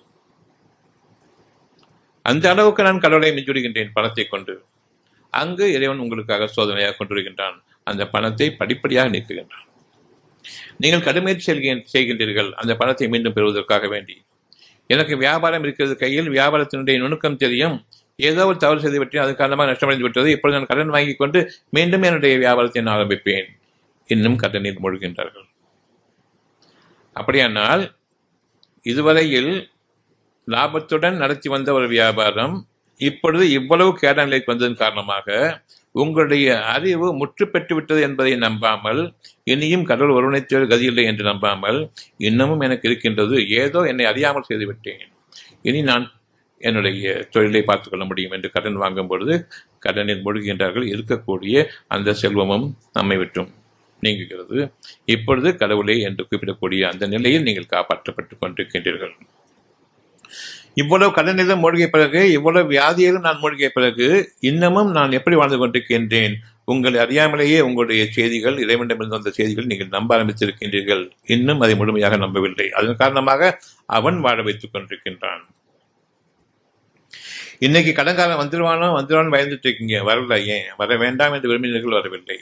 அந்த அளவுக்கு நான் கடவுளை மிஞ்சுடுகின்றேன் பணத்தை கொண்டு. அங்கு இறைவன் உங்களுக்காக சோதனையாக கொண்டிருக்கின்றான். அந்த பணத்தை படிப்படியாக நீக்குகின்றான். நீங்கள் கடுமையை செய்கின்றீர்கள் அந்த பணத்தை மீண்டும் பெறுவதற்காக வேண்டி. எனக்கு வியாபாரம் இருக்கிறது கையில், வியாபாரத்தினுடைய நுணுக்கம் தெரியும், ஏதோ ஒரு தவறு செய்து விட்டேன், அது காரணமாக நஷ்டமடைந்து விட்டது, இப்பொழுது நான் கடன் வாங்கி கொண்டு மீண்டும் என்னுடைய வியாபாரத்தை நான் ஆரம்பிப்பேன். இன்னும் கடனில் மூழ்கின்றார்கள். அப்படியானால் இதுவரையில் லாபத்துடன் நடத்தி வந்த ஒரு வியாபாரம் இப்பொழுது இவ்வளவு கேட நிலைக்கு வந்ததன் காரணமாக உங்களுடைய அறிவு முற்று பெற்று விட்டது என்பதை நம்பாமல், இனியும் கடவுள் ஒருவனைத்தேர் கதியில்லை என்று நம்பாமல், இன்னமும் எனக்கு இருக்கின்றது, ஏதோ என்னை அறியாமல் செய்துவிட்டேன், இனி நான் என்னுடைய தொழிலை பார்த்துக் கொள்ள முடியும் என்று கடன் வாங்கும் பொழுது கடனில் மூழ்கின்றார்கள். இருக்கக்கூடிய அந்த செல்வமும் நம்மை விட்டும் நீங்குகிறது. இப்பொழுது கடவுளே என்று குறிப்பிடக்கூடிய அந்த நிலையில் நீங்கள் காப்பாற்றப்பட்டுக் கொண்டிருக்கின்றீர்கள். இவ்வளவு கடனிலும் மூழ்கிய பிறகு, இவ்வளவு வியாதியிலும் நான் மூழ்கிய பிறகு இன்னமும் நான் எப்படி வாழ்ந்து கொண்டிருக்கின்றேன்? உங்களை அறியாமலேயே உங்களுடைய செய்திகள், இறைவனிடமிருந்து வந்த செய்திகள் நீங்கள் நம்ப ஆரம்பித்திருக்கின்றீர்கள். இன்னும் அதை முழுமையாக நம்பவில்லை. அதன் காரணமாக அவன் வாழ வைத்துக் கொண்டிருக்கின்றான். இன்னைக்கு கடன்காரன் வந்துருவான்னு பயந்துட்டு இருக்கீங்க. வரல. ஏன் வர வேண்டாம் என்று விரும்பினீர்கள், வரவில்லை.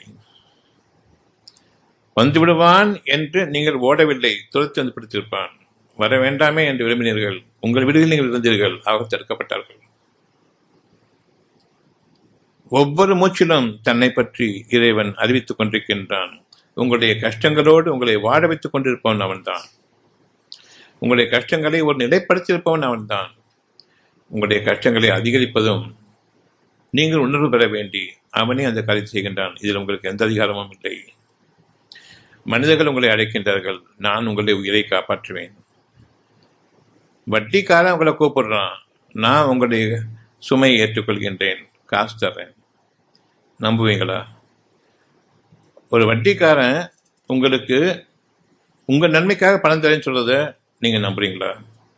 வந்து விடுவான் என்று நீங்கள் ஓடவில்லை, துரத்தி வந்து பிடித்திருப்பான். வர வேண்டாமே என்று விரும்பினீர்கள், உங்கள் வீடுகளில் நீங்கள் இருந்தீர்கள், அவர் தடுக்கப்பட்டார்கள். ஒவ்வொரு மூச்சிலும் தன்னை பற்றி இறைவன் அறிவித்துக் கொண்டிருக்கின்றான். உங்களுடைய கஷ்டங்களோடு உங்களை வாழ வைத்துக் கொண்டிருப்பவன் அவன்தான். உங்களுடைய கஷ்டங்களை ஒரு நிலைப்படுத்தியிருப்பவன் அவன்தான். உங்களுடைய கஷ்டங்களை அதிகரிப்பதும் நீங்கள் உணர்வு பெற வேண்டி அவனே அந்த காரியத்தை செய்கின்றான். இதில் உங்களுக்கு எந்த அதிகாரமும் இல்லை. மனிதர்கள் உங்களை அழைக்கின்றார்கள், நான் உங்களுடைய உயிரை காப்பாற்றுவேன். வட்டிக்காரன் உங்களை கூப்பிடுறான், நான் உங்களுடைய சுமையை ஏற்றுக்கொள்கின்றேன், காசு தர்றேன். நம்புவீங்களா? ஒரு வட்டிக்காரன் உங்களுக்கு உங்க நன்மைக்காக பணம் தரேன்னு சொல்றத நீங்க நம்புறீங்களா?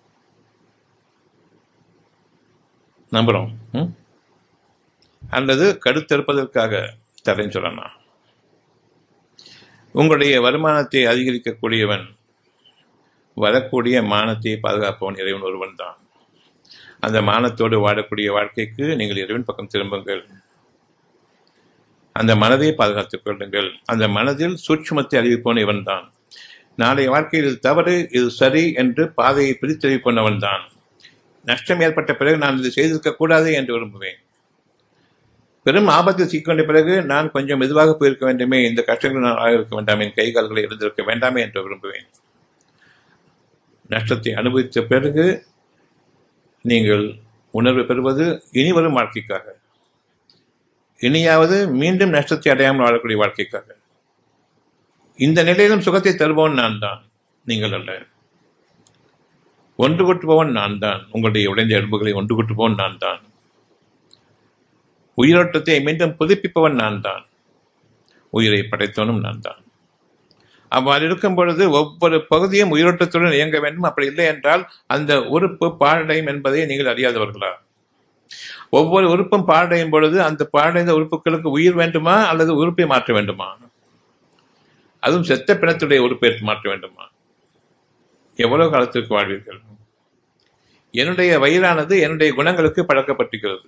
நம்புறோம். அல்லது கடுத்தெடுப்பதற்காக தரேன்னு சொல்லனா? உங்களுடைய வருமானத்தை அதிகரிக்கக்கூடியவன், வரக்கூடிய மானத்தை பாதுகாப்பவன் இறைவன் ஒருவன் தான். அந்த மானத்தோடு வாழக்கூடிய வாழ்க்கைக்கு நீங்கள் இறைவன் பக்கம் திரும்புங்கள். அந்த மனதை பாதுகாத்துக் கொள்ளுங்கள். அந்த மனதில் சூட்சுமத்தை அறிவிப்பவன் இவன் தான். நாளைய வாழ்க்கையில் இது தவறு, இது சரி என்று பாதையை பிரித்தறிவிப்பவன் தான். நஷ்டம் ஏற்பட்ட பிறகு நான் இது செய்திருக்க கூடாது என்று விரும்புவேன். பெரும் ஆபத்தில் சிக்கொண்ட பிறகு நான் கொஞ்சம் மெதுவாக போயிருக்க வேண்டுமே, இந்த கஷ்டங்கள் நான் ஆகியிருக்க வேண்டாமே, என் கை கால்களை எழுந்திருக்க வேண்டாமே என்று விரும்புவேன். நஷ்டத்தை அனுபவித்த பிறகு நீங்கள் உணர்வு பெறுவது இனி வரும் வாழ்க்கைக்காக, இனியாவது மீண்டும் நஷ்டத்தை அடையாமல் வாழக்கூடிய வாழ்க்கைக்காக. இந்த நிலையிலும் சுகத்தை தருபவன் நான் தான், நீங்கள் அல்ல. ஒன்று கூட்டுபவன் நான் தான். உங்களுடைய உடைந்த எலும்புகளை ஒன்று கூட்டுபவன் நான் தான். உயிரோட்டத்தை மீண்டும் புதுப்பிப்பவன் நான் தான். உயிரை படைத்தவனும் நான் தான். அவ்வாறு இருக்கும் பொழுது ஒவ்வொரு பகுதியும் உயிரோட்டத்துடன் இயங்க வேண்டும். அப்படி இல்லை என்றால் அந்த உறுப்பு பாழடையும் என்பதை நீங்கள் அறியாதவர்களா? ஒவ்வொரு உறுப்பும் பாழடையும் பொழுது அந்த பாழடைந்த உறுப்புகளுக்கு உயிர் வேண்டுமா அல்லது உறுப்பை மாற்ற வேண்டுமா? அதுவும் செத்த பிணத்துடைய உறுப்பை மாற்ற வேண்டுமா? எவ்வளவு காலத்திற்கு வாழ்வீர்கள்? என்னுடைய வயிறானது என்னுடைய குணங்களுக்கு பழக்கப்பட்டிருக்கிறது.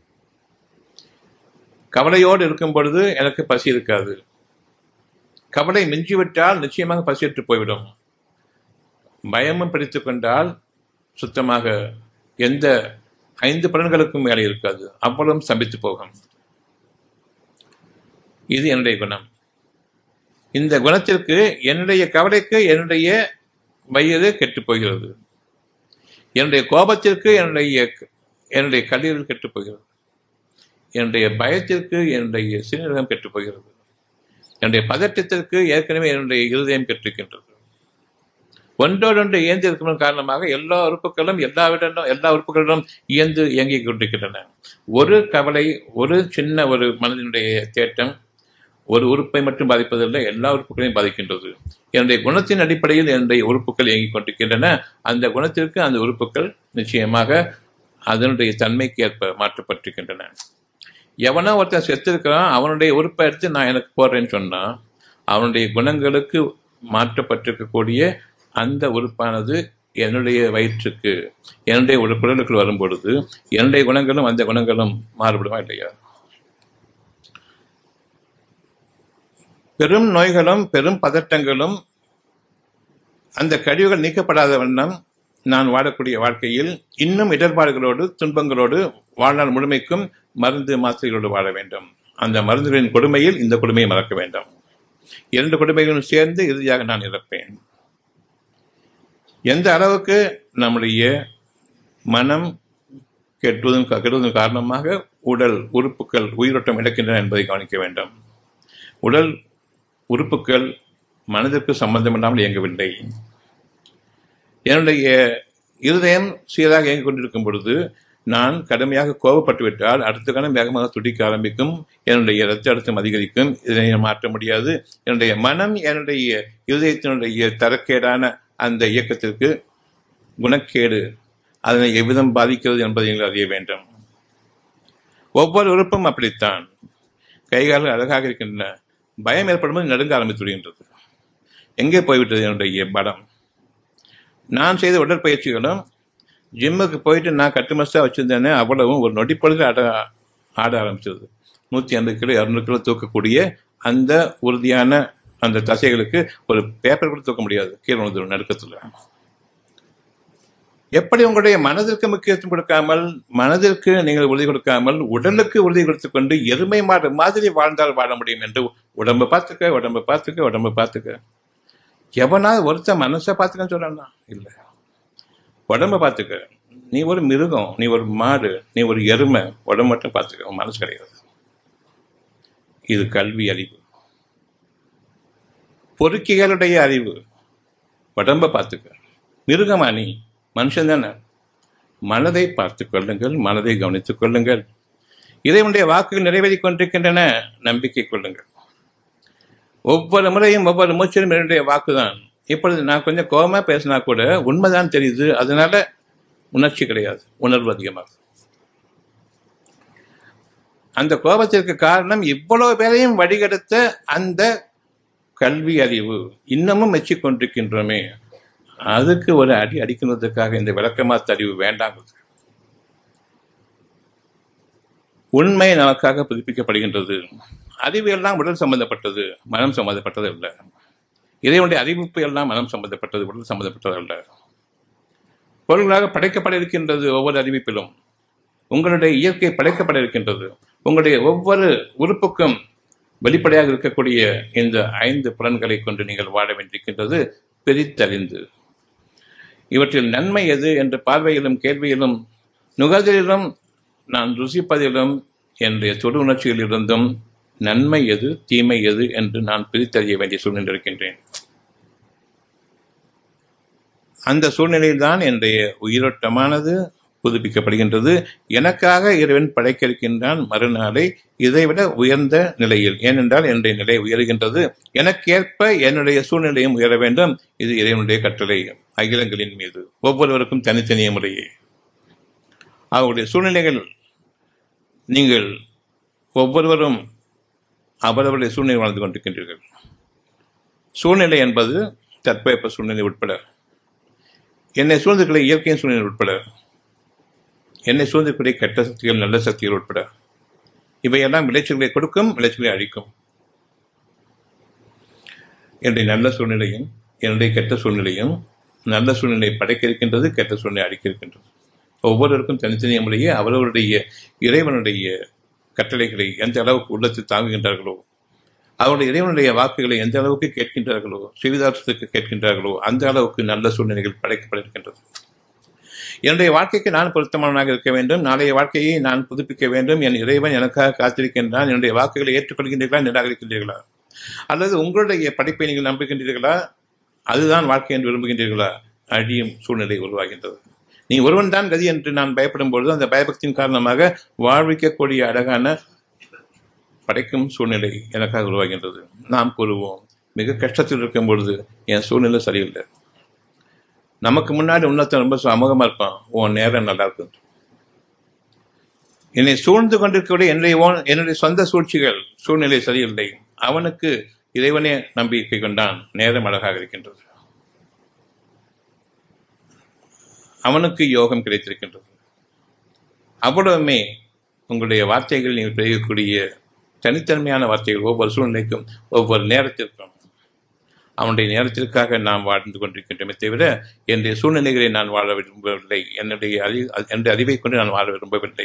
கவலையோடு இருக்கும் பொழுது எனக்கு பசி இருக்காது. கவலை மிஞ்சிவிட்டால் நிச்சயமாக பசியற்று போய்விடும். பயமும் பிடித்துக் கொண்டால் சுத்தமாக எந்த 5 பலன்களுக்கும் மேலே இருக்காது, அவ்வளவும் சம்பித்து போகும். இது என்னுடைய குணம். இந்த குணத்திற்கு என்னுடைய கவலைக்கு என்னுடைய வயிறு கெட்டுப் போகிறது, என்னுடைய கோபத்திற்கு என்னுடைய கல்லீரல் கெட்டுப் போகிறது, என்னுடைய பயத்திற்கு என்னுடைய சிறுநீரகம் கெட்டுப் போகிறது, என்னுடைய பதற்றத்திற்கு ஏற்கனவே என்னுடைய இருதயம் கெட்டிருக்கின்றது. ஒன்றோடொன்று இயந்திருக்கும் காரணமாக எல்லா உறுப்புகளும் எல்லா உறுப்புகளிலும் இயங்கிக் கொண்டிருக்கின்றன. ஒரு கவலை, ஒரு சின்ன ஒரு மனதினுடைய தேட்டம் ஒரு உறுப்பை மட்டும் பாதிப்பதில்லை, எல்லா உறுப்புகளையும் பாதிக்கின்றது. என்னுடைய குணத்தின் அடிப்படையில் என்னுடைய உறுப்புகள் இயங்கிக் கொண்டிருக்கின்றன. அந்த குணத்திற்கு அந்த உறுப்புகள் நிச்சயமாக அதனுடைய தன்மைக்கு ஏற்ப மாற்றப்பட்டிருக்கின்றன. எவனோ ஒருத்தன் செத்திருக்கிறான், அவனுடைய உறுப்பை எடுத்து நான் எனக்கு போடுறேன்னு சொன்னா அவனுடைய குணங்களுக்கு மாற்றப்பட்டிருக்கக்கூடிய அந்த உறுப்பானது என்னுடைய வயிற்றுக்கு என்னுடைய உடலுக்குள் வரும் பொழுது என்னுடைய குணங்களும் அந்த குணங்களும் மாறுபடுமா இல்லையா? பெரும் நோய்களும் பெரும் பதட்டங்களும் அந்த கழிவுகள் நீக்கப்படாத வண்ணம் நான் வாழக்கூடிய வாழ்க்கையில் இன்னும் இடர்பாடுகளோடு துன்பங்களோடு வாழ்நாள் முழுமைக்கும் மருந்து மாத்திரைகளோடு வாழ வேண்டும். அந்த மருந்துகளின் கொடுமையில் இந்த கொடுமையை மறக்க வேண்டும். இரண்டு கொடுமைகளும் சேர்ந்து இறுதியாக நான் இறப்பேன். எந்த அளவுக்கு நம்முடைய மனம் கெடுவதன் காரணமாக உடல் உறுப்புகள் உயிரோட்டம் இழக்கின்றன என்பதை கவனிக்க வேண்டும். உடல் உறுப்புகள் மனதிற்கு சம்பந்தம் இல்லாமல் இயங்கவில்லை. என்னுடைய இருதயம் சீராக இயங்கிக் கொண்டிருக்கும் பொழுது நான் கடுமையாக கோபப்பட்டு விட்டால் அடுத்த கணம் வேகமாக துடிக்க ஆரம்பிக்கும், என்னுடைய இரத்த அழுத்தம் அதிகரிக்கும். இதனை மாற்ற முடியாது. என்னுடைய மனம் என்னுடைய இருதயத்தினுடைய தரக்கேடான அந்த இயக்கத்திற்கு குணக்கேடு அதனை எவ்விதம் பாதிக்கிறது என்பதை நீங்கள் அறிய வேண்டும். ஒவ்வொரு உறுப்பும் அப்படித்தான். கைகால்கள் அழகாக இருக்கின்றன, பயம் ஏற்படும்போது நடுங்க ஆரம்பித்து விடுகின்றது. எங்கே போய்விட்டது என்னுடைய பலம்? நான் செய்த உடற்பயிற்சிகளும் ஜிம்முக்கு போயிட்டு நான் கட்டுமஸ்டாக வச்சிருந்தேனே அவ்வளவும் ஒரு நொடிப்பொழுது ஆட ஆரம்பிச்சது. 150 கிலோ 200 கிலோ தூக்கக்கூடிய அந்த உறுதியான அந்த தசைகளுக்கு ஒரு பேப்பர் கூட தூக்க முடியாது, கீழே விழுந்துடும் நடுக்கத்தில். எப்படி உங்களுடைய மனதிற்கு முக்கியத்துவம் கொடுக்காமல், மனதிற்கு நீங்கள் உறுதி கொடுக்காமல் உடலுக்கு உறுதி கொடுத்துக் கொண்டு எருமை மாடு மாதிரி வாழ்ந்தால் வாழ முடியும் என்று உடம்பை பார்த்துக்க. எவனாவது ஒருத்தன் மனசை பார்த்துக்கன்னு சொல்றான்னா இல்லை, உடம்பை பார்த்துக்க. நீ ஒரு மிருகம், நீ ஒரு மாடு, நீ ஒரு எருமை, உடம்பு மட்டும் பார்த்துக்க, மனசு கிடையாது. இது கல்வி அறிவு, பொறுக்கிகளுடைய அறிவு. உடம்பை பார்த்துக்க. மிருகமா நீ? மனுஷன் தானே. மனதை பார்த்துக் கொள்ளுங்கள், மனதை கவனித்துக் கொள்ளுங்கள். இறைவனுடைய வாக்குகள் நிறைவேறிக் கொண்டிருக்கின்றன, நம்பிக்கை கொள்ளுங்கள். ஒவ்வொரு முறையும் ஒவ்வொரு மூச்சிலும் என்னுடைய வாக்குதான். இப்பொழுது நான் கொஞ்சம் கோபமா பேசினா கூட உண்மைதான் தெரியுது, அதனால உணர்ச்சி கிடையாது, உணர்வு அதிகமாகும். அந்த கோபத்திற்கு காரணம் இவ்வளவு பேரையும் வழிகெடுத்த அந்த கல்வி அறிவு. இன்னமும் மெச்சிக் கொண்டிருக்கின்றோமே, அதுக்கு ஒரு அடி அடிக்கிறதுக்காக இந்த விளக்கமாத்த அறிவு வேண்டாங்கிறது. உண்மை நமக்காக புதுப்பிக்கப்படுகின்றது. அறிவு எல்லாம் உடல் சம்பந்தப்பட்டது, மனம் சம்பந்தப்பட்டது அல்ல. இதையுடைய அறிவிப்பு எல்லாம் மனம் சம்பந்தப்பட்டது, உடல் சம்பந்தப்பட்டது அல்ல. பொருள்களாக படைக்கப்பட இருக்கின்றது. ஒவ்வொரு அறிவிப்பிலும் உங்களுடைய இயற்கை படைக்கப்பட இருக்கின்றது. உங்களுடைய ஒவ்வொரு உறுப்புக்கும் வெளிப்படையாக இருக்கக்கூடிய இந்த 5 புலன்களை கொண்டு நீங்கள் வாழ வேண்டியிருக்கின்றது, பிரித்தறிந்து. இவற்றில் நன்மை எது என்ற பார்வையிலும் கேள்வியிலும் நுகர்தலிலும் நான் ருசிப்பதிலும் என்னுடைய தொடு உணர்ச்சியில் இருந்தும் நன்மை எது தீமை எது என்று நான் பிரித்தறிய வேண்டிய சூழ்நிலை இருக்கின்றேன். அந்த சூழ்நிலையில் தான் என்னுடைய உயிரோட்டமானது புதுப்பிக்கப்படுகின்றது. எனக்காக இறைவன் படைக்க இருக்கின்றான் மறுநாளை இதைவிட உயர்ந்த நிலையில். ஏனென்றால் என்னுடைய நிலை உயர்கின்றது, எனக்கேற்ப என்னுடைய சூழ்நிலையும் உயர வேண்டும். இது இறைவனுடைய கட்டளை அகிலங்களின் மீது, ஒவ்வொருவருக்கும் தனித்தனிய முறையே. அவருடைய சூழ்நிலைகள், நீங்கள் ஒவ்வொருவரும் அவரவருடைய சூழ்நிலை வாழ்ந்து கொண்டிருக்கின்றீர்கள். சூழ்நிலை என்பது தட்பவெப்ப சூழ்நிலை உட்பட, என்னை சூழ்ந்திருக்கிற இயற்கையின் சூழ்நிலை உட்பட, என்னை சூழ்ந்திருக்கிற கெட்ட சக்திகள் நல்ல சக்திகள் உட்பட, இவையெல்லாம் விளைச்சல்களை கொடுக்கும், விளைச்சல்களை அழிக்கும். என்னுடைய நல்ல சூழ்நிலையும் என்னுடைய கெட்ட சூழ்நிலையும், நல்ல சூழ்நிலை படைக்க இருக்கின்றது, கெட்ட சூழ்நிலை அழிக்க இருக்கின்றது. ஒவ்வொருவருக்கும் தனித்தனிய முறையே அவரவருடைய இறைவனுடைய கட்டளைகளை எந்த அளவுக்கு உள்ளத்தில் தாங்குகின்றார்களோ அவருடைய இறைவனுடைய வாக்குகளை எந்த அளவுக்கு கேட்கின்றார்களோ, சிறிதார்த்தத்துக்கு கேட்கின்றார்களோ, அந்த அளவுக்கு நல்ல சூழ்நிலைகள் படைக்கப்பட்டிருக்கின்றது. என்னுடைய வாழ்க்கைக்கு நான் பொருத்தமானவனாக இருக்க வேண்டும், நாளைய வாழ்க்கையை நான் புதுப்பிக்க வேண்டும், என் இறைவன் எனக்காக காத்திருக்கின்றான், என்னுடைய வாக்குகளை ஏற்றுக்கொள்கின்றீர்களா, நிராகரிக்கின்றீர்களா, அல்லது உங்களுடைய படைப்பை நீங்கள் நம்புகின்றீர்களா, அதுதான் வாழ்க்கை என்று விரும்புகின்றீர்களா, அழியும் சூழ்நிலை உருவாகின்றது. நீ ஒருவன் தான் கதி என்று நான் பயப்படும் பொழுது அந்த பயபக்தியின் காரணமாக வாழ்விக்கக்கூடிய அழகான படைக்கும் சூழ்நிலை எனக்காக உருவாகின்றது. நாம் கூறுவோம், மிக கஷ்டத்தில் இருக்கும் பொழுது என் சூழ்நிலை சரியில்லை, நமக்கு முன்னாடி உன்னத்தை ரொம்ப அமோகமா இருப்பான், உன் நேரம் நல்லா இருக்கு, என்னை சூழ்ந்து கொண்டிருக்கக்கூடிய என்னுடைய சொந்த சூழ்ச்சிகள் சூழ்நிலை சரியில்லை, அவனுக்கு இறைவனே நம்பிக்கை கொண்டான், நேரம் அழகாக இருக்கின்றது, அவனுக்கு யோகம் கிடைத்திருக்கின்றது. அவ்வளவுமே உங்களுடைய வார்த்தைகள் நீங்கள் பெய்யக்கூடிய தனித்தன்மையான வார்த்தைகள் ஒவ்வொரு சூழ்நிலைக்கும் ஒவ்வொரு நேரத்திற்கும் அவனுடைய நேரத்திற்காக நாம் வாழ்ந்து கொண்டிருக்கின்றமே தவிர என்னுடைய சூழ்நிலைகளை நான் வாழ விரும்பவில்லை, என்னுடைய அறிவை கொண்டு நான் வாழ விரும்பவில்லை.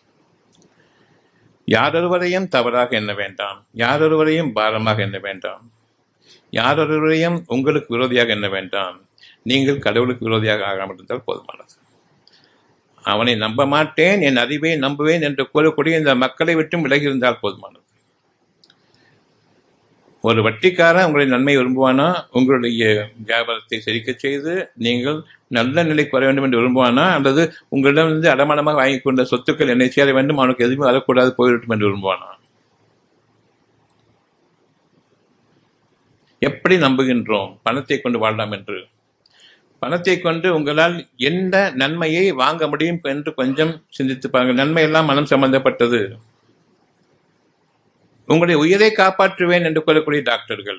யாரொருவரையும் தவறாக எண்ண வேண்டாம், யாரொருவரையும் பாரமாக எண்ண வேண்டாம், யாரொருவரையும் உங்களுக்கு விரோதியாக எண்ண வேண்டாம். நீங்கள் கடவுளுக்கு விரோதியாக ஆகாமல் இருந்தால் போதுமானது. அவனை நம்ப மாட்டேன், என் அறிவை நம்புவேன் என்று கூறக்கூடிய இந்த மக்களை விட்டும் விலகி இருந்தால் போதுமானது. ஒரு வட்டிக்காரன் உங்களுடைய நன்மை விரும்புவானா, உங்களுடைய வியாபாரத்தை செழிக்க செய்து நீங்கள் நல்ல நிலைக்கு வர வேண்டும் என்று விரும்புவானா, அல்லது உங்களிடம் அடமானமாக வாங்கி கொண்ட சொத்துக்கள் என்னை சேர வேண்டும், அவனுக்கு எதுவுமே வரக்கூடாது, போய்விட்டும் என்று விரும்புவானா? எப்படி நம்புகின்றோம் பணத்தை கொண்டு வாழலாம் என்று? பணத்தை கொண்டு உங்களால் எந்த நன்மையை வாங்க முடியும் என்று கொஞ்சம் சிந்தித்து பாருங்கள். நன்மை எல்லாம் மனம் சம்பந்தப்பட்டது. உங்களுடைய உயிரை காப்பாற்றுவேன் என்று கூறக்கூடிய டாக்டர்கள்,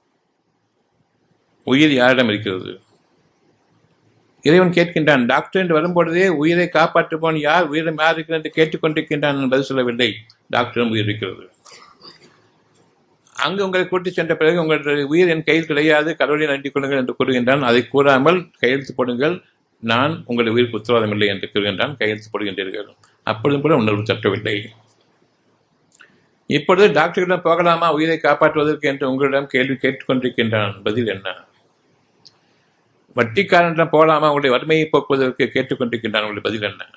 உயிர் யாரிடம் இருக்கிறது? இறைவன் கேட்கின்றான், டாக்டர் என்று வரும்பொழுதே உயிரை காப்பாற்றுவோன் யார், உயிரம் யார் இருக்கிறது என்று கேட்டுக்கொண்டிருக்கின்றான். பதில் சொல்லவில்லை. டாக்டரும் உயிர் இருக்கிறது. அங்கு உங்களை கூட்டி சென்ற பிறகு உங்களுடைய உயிர் என் கையில் கிடையாது, கடவுளை நம்பிக் கொள்ளுங்கள் என்று கூறுகின்றான். அதை கூறாமல் கையெழுத்து போடுங்கள், நான் உங்களுடைய உயிருக்கு உத்தரவாதம் இல்லை என்று கூறுகின்றான். கையெழுத்து போடுகின்றீர்கள். அப்பொழுதும் கூட உணர்வு தட்டவில்லை. இப்பொழுது டாக்டரிடம் போகலாமா உயிரை காப்பாற்றுவதற்கு என்று உங்களிடம் கேள்வி கேட்டுக்கொண்டிருக்கின்றான். பதில் என்ன? வட்டிக்காரனிடம் போகலாமா உங்களுடைய வறுமையை போக்குவதற்கு கேட்டுக்கொண்டிருக்கின்றான். உங்களுடைய பதில் என்ன?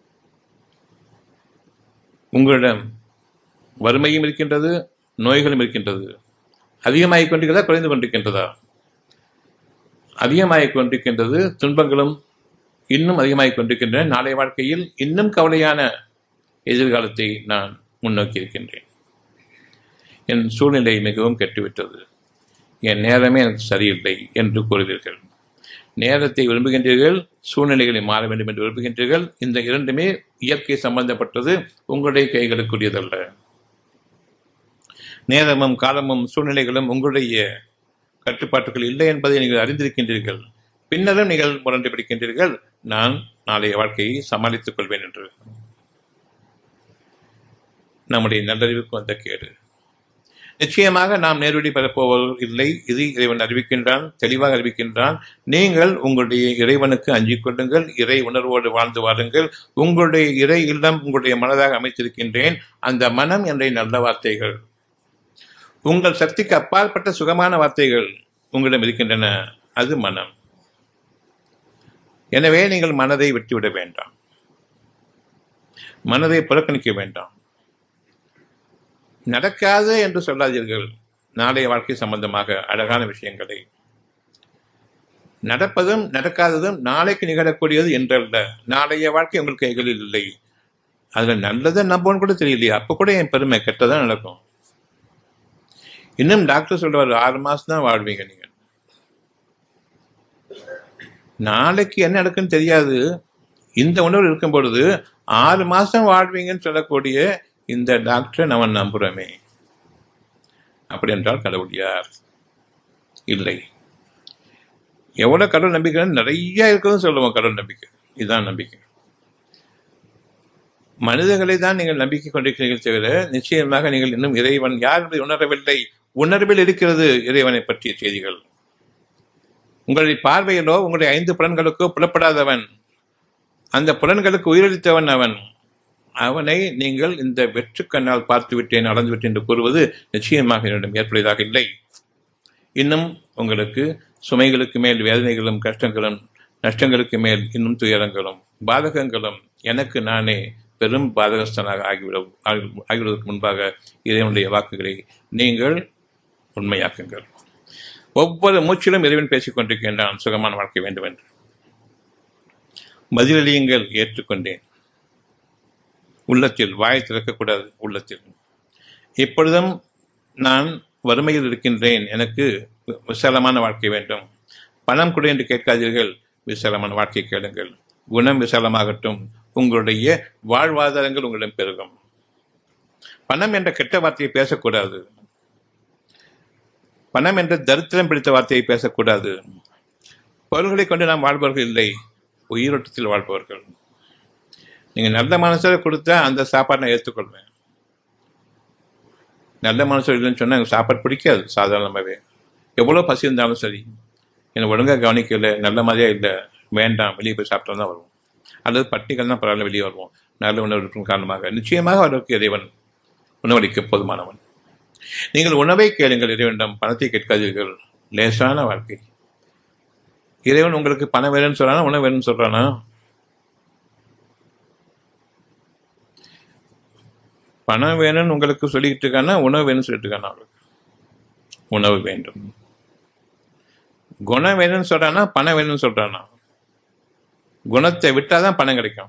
உங்களிடம் வறுமையும் இருக்கின்றது, நோய்களும் இருக்கின்றது. அதிகமாகிக் கொண்டிருக்கிறதா, குறைந்து கொண்டிருக்கின்றதா? அதிகமாகிக் கொண்டிருக்கின்றது. துன்பங்களும் இன்னும் அதிகமாகிக் கொண்டிருக்கின்றன. நாளைய வாழ்க்கையில் இன்னும் கவலையான எதிர்காலத்தை நான் முன்னோக்கி இருக்கின்றேன். என் சூழ்நிலை மிகவும் கெட்டுவிட்டது, என் நேரமே எனக்கு சரியில்லை என்று கூறுவீர்கள். நேரத்தை விரும்புகின்றீர்கள், சூழ்நிலைகளை மாற வேண்டும் என்று விரும்புகின்றீர்கள். இந்த இரண்டுமே இயற்கை சம்பந்தப்பட்டது, உங்களுடைய கைகளுக்குரியதல்ல. நேரமும் காலமும் சூழ்நிலைகளும் உங்களுடைய கட்டுப்பாட்டுகள் இல்லை என்பதை நீங்கள் அறிந்திருக்கின்றீர்கள். பின்னரும் நீங்கள் முரண்டு பிடிக்கின்றீர்கள், நான் நாளைய வாழ்க்கையை சமாளித்துக் கொள்வேன் என்று. நம்முடைய நல்லறிவுக்கு வந்த கேடு. நிச்சயமாக நாம் நேரடி பெறப்போவது இல்லை. இது இறைவன் அறிவிக்கின்றான், தெளிவாக அறிவிக்கின்றான். நீங்கள் உங்களுடைய இறைவனுக்கு அஞ்சிக் கொள்ளுங்கள், இறை உணர்வோடு வாழ்ந்து வாருங்கள். உங்களுடைய இறை இல்லம் உங்களுடைய மனதாக அமைத்திருக்கின்றேன். அந்த மனம் என்ற நல்ல வார்த்தைகள், உங்கள் சக்திக்கு அப்பாற்பட்ட சுகமான வார்த்தைகள் உங்களிடம் இருக்கின்றன. அது மனம். எனவே நீங்கள் மனதை விட்டுவிட வேண்டாம், மனதை புறக்கணிக்க வேண்டாம். நடக்காது என்று சொல்லாதீர்கள். நாளைய வாழ்க்கை சம்பந்தமாக அழகான விஷயங்களை, நடப்பதும் நடக்காததும் நாளைக்கு நிகழக்கூடியது என்றல்ல. நாளைய வாழ்க்கை உங்கள் கைகளில் இல்லை. அதுல நல்லதை நம்புன்னு கூட தெரியலையா, அப்ப கூட என் பெருமை, கெட்டதான் நடக்கும். இன்னும் டாக்டர் சொல்றாரு 6 மாசம் தான் வாழ்வீங்க நீங்க. நாளைக்கு என்ன நடக்குன்னு தெரியாது. இந்த உணர்வு இருக்கும் பொழுது 6 மாசம் வாழ்வீங்கன்னு சொல்லக்கூடிய இந்த டாக்டரை நம்ம நம்புறோமே. அப்படி என்றால் கடவுள் யார்? இல்லை. எவ்வளவு கடவுள் நம்பிக்கை நிறைய இருக்குதுன்னு சொல்லுவோம். கடவுள் நம்பிக்கை, இதுதான் நம்பிக்கை. மனிதர்களை தான் நீங்கள் நம்பிக்கை கொண்டிருக்கிறீர்கள் தவிர நிச்சயமாக நீங்கள் இன்னும் இறைவன் யார் என்பதை உணரவில்லை. உணர்வில் இருக்கிறது இறைவனை பற்றிய செய்திகள். உங்களுடைய பார்வையிலோ உங்களுடைய 5 புலன்களுக்கோ புலப்படாதவன், அந்த புலன்களுக்கு உயிரளித்தவன் அவன். அவனை நீங்கள் இந்த வெற்று கண்ணால் பார்த்து விட்டேன், நடந்து விட்டேன் என்று கூறுவது நிச்சயமாக என்னிடம் ஏற்புடையதாக இல்லை. இன்னும் உங்களுக்கு சுமைகளுக்கு மேல் வேதனைகளும் கஷ்டங்களும் நஷ்டங்களுக்கு மேல் இன்னும் துயரங்களும் பாதகங்களும் எனக்கு நானே பெரும் பாதகஸ்தனாக ஆகிவிடுவதற்கு முன்பாக இறைவனுடைய வாக்குகளை நீங்கள் உண்மையாக்குங்கள். ஒவ்வொரு மூச்சிலும் இறைவன் பேசிக் கொண்டிருக்கின்றான், சுகமான வாழ்க்கை வேண்டும் என்று. பதிலளியுங்கள், ஏற்றுக்கொண்டேன். உள்ளத்தில், வாய் திறக்கக்கூடாது, உள்ளத்தில். இப்பொழுதும் நான் வறுமையில் இருக்கின்றேன், எனக்கு விசாலமான வாழ்க்கை வேண்டும். பணம் கொடு என்று கேட்காதீர்கள், விசாலமான வாழ்க்கை கேளுங்கள். குணம் விசாலமாகட்டும், உங்களுடைய வாழ்வாதாரங்கள் உங்களிடம் பெருகும். பணம் என்ற கெட்ட வார்த்தையை பேசக்கூடாது. பணம் என்ற தரித்திரம் பிடித்த வார்த்தையை பேசக்கூடாது. பொருள்களை கொண்டு நாம் வாழ்பவர்கள் இல்லை, உயிரோட்டத்தில் வாழ்பவர்கள். நீங்கள் நல்ல மனசோட கொடுத்தா அந்த சாப்பாடு நான் ஏற்றுக்கொள்வேன். நல்ல மனசோட இல்லைன்னு சொன்னால் எனக்கு சாப்பாடு பிடிக்காது. சாதாரணமாகவே எவ்வளோ பசி இருந்தாலும் சரி, என்னை ஒழுங்காக கவனிக்கல, நல்ல மாதிரியா இல்லை, வேண்டாம், வெளியே போய் சாப்பிட்டா தான் வருவோம். அல்லது பட்டிகள் தான் பரவாயில்ல, வெளியே வருவோம். நல்ல உணவு காரணமாக நிச்சயமாக அவருக்கு இறைவன் உணவளிக்க போதுமானவன். நீங்கள் உணவை கேளுங்கள், இறைவனிடம் பணத்தை கேட்காதீர்கள். லேசான வாழ்க்கை. இறைவன் உங்களுக்கு பணம் வேணும்னு சொல்றானா, உணவு வேணும்னு சொல்றானா? பணம் வேணும்னு உங்களுக்கு சொல்லிக்கிட்டு இருக்கானா, உணவு வேணும்னு சொல்லிட்டு இருக்கானா? அவளுக்கு உணவு வேண்டும். குணம் வேணும்னு சொல்றானா, பணம் வேணும்னு சொல்றானா? குணத்தை விட்டாதான் பணம் கிடைக்கும்.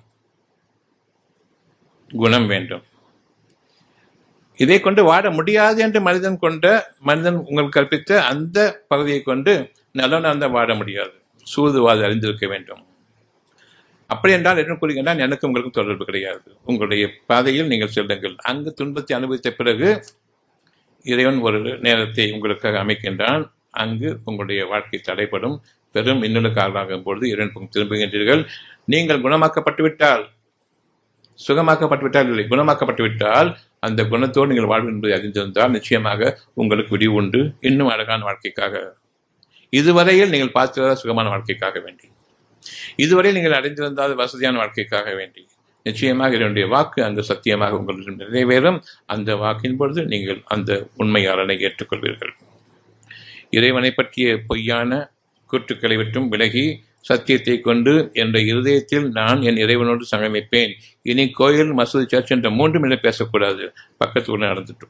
குணம் வேண்டும். இதை கொண்டு வாழ முடியாது என்று மனிதன் உங்களுக்கு கற்பித்த அந்த பகுதியை கொண்டு நல்லவனாக வாழ முடியாது. சூதுவாது அறிந்திருக்க வேண்டும். அப்படி என்றால் என்ன கூறுகின்றால், எனக்கு உங்களுக்கும் தொடர்பு கிடையாது. உங்களுடைய பாதையில் நீங்கள் செல்லுங்கள். அங்கு துன்பத்தை அனுபவித்த பிறகு இறைவன் ஒரு நேரத்தை உங்களுக்காக அமைக்கின்றான். அங்கு உங்களுடைய வாழ்க்கை தடைப்படும். பெரும் இன்னலுக்கு ஆளாகும் பொழுது இறைவன் திரும்புகின்றீர்கள். நீங்கள் குணமாக்கப்பட்டு விட்டால், சுகமாக்கப்பட்டு விட்டால் இல்லை, குணமாக்கப்பட்டு விட்டால், அந்த குணத்தோடு நீங்கள் வாழ்வு என்பதை அறிந்திருந்தால் நிச்சயமாக உங்களுக்கு விடிவு உண்டு. இன்னும் அழகான வாழ்க்கைக்காக, இதுவரையில் நீங்கள் பார்த்திருந்த சுகமான வாழ்க்கைக்காக வேண்டி, இதுவரை நீங்கள் அடைந்திருந்தால் வசதியான வாழ்க்கைக்காக வேண்டி, நிச்சயமாக என்னுடைய வாக்கு அங்கு சத்தியமாக உங்களிடம் நிறைவேறும். அந்த வாக்கின் பொழுது நீங்கள் அந்த உண்மையாளனை ஏற்றுக்கொள்வீர்கள். இறைவனை பற்றிய பொய்யான கூற்றுக்களை விட்டும் விலகி சத்தியத்தை கொண்டு என்ற இருதயத்தில் நான் என் இறைவனோடு சங்கமிப்பேன். இனி கோயில், மசூதி, சர்ச் என்ற 3 நிலை பேசக்கூடாது. பக்கத்து ஊரில் நடந்துட்டு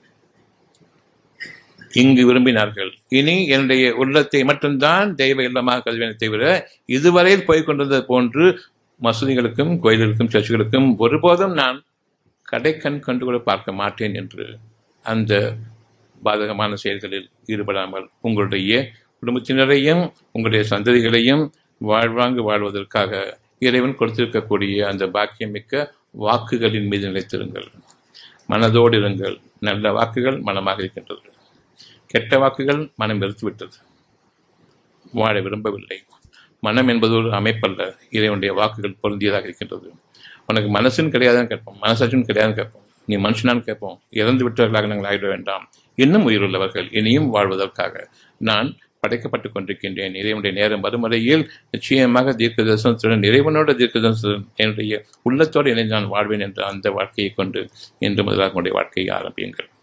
இங்கு விரும்பினார்கள். இனி என்னுடைய உள்ளத்தை மட்டும்தான் தெய்வ இல்லமாக கல்வியை தவிர இதுவரையில் போய்கொண்டிருந்தது போன்று மசூதிகளுக்கும் கோயில்களுக்கும் சர்ச்சுகளுக்கும் ஒருபோதும் நான் கடைக்கண் கண்டு கூட பார்க்க மாட்டேன் என்று அந்த பாதகமான செயல்களில் ஈடுபடாமல் உங்களுடைய குடும்பத்தினரையும் உங்களுடைய சந்ததிகளையும் வாழ்வாங்கு வாழ்வதற்காக இறைவன் கொடுத்திருக்கக்கூடிய அந்த பாக்கியம் மிக்க வாக்குகளின் மீது நிலைத்திருங்கள். மனதோடு இருங்கள். நல்ல வாக்குகள் மனமாக இருக்கின்றது. கெட்ட வாக்குகள் மனம் வெறுத்துவிட்டது, வாழ விரும்பவில்லை. மனம் என்பது ஒரு அமைப்பல்ல, இறைவனுடைய வாக்குகள் பொருந்தியதாக இருக்கின்றது. உனக்கு மனசுன்னு கிடையாதுன்னு கேட்போம், மனசாட்சின்னு கிடையாதுன்னு கேட்போம், நீ மனுஷனான்னு கேட்போம். இறந்து விட்டவர்களாக நாங்கள் ஆகிட வேண்டாம். இன்னும் உயிருள்ளவர்கள், இனியும் வாழ்வதற்காக நான் படைக்கப்பட்டுக் கொண்டிருக்கின்றேன். இறைவனுடைய நேரம் மறுமுறையில் நிச்சயமாக தீர்க்க தரிசனத்துடன், இறைவனோட தீர்க்க தரிசனம் என்னுடைய உள்ளத்தோடு இணைந்து நான் வாழ்வேன் என்ற அந்த வாழ்க்கையை கொண்டு இன்று முதலாக உங்களுடைய வாழ்க்கையை ஆரம்பியுங்கள்.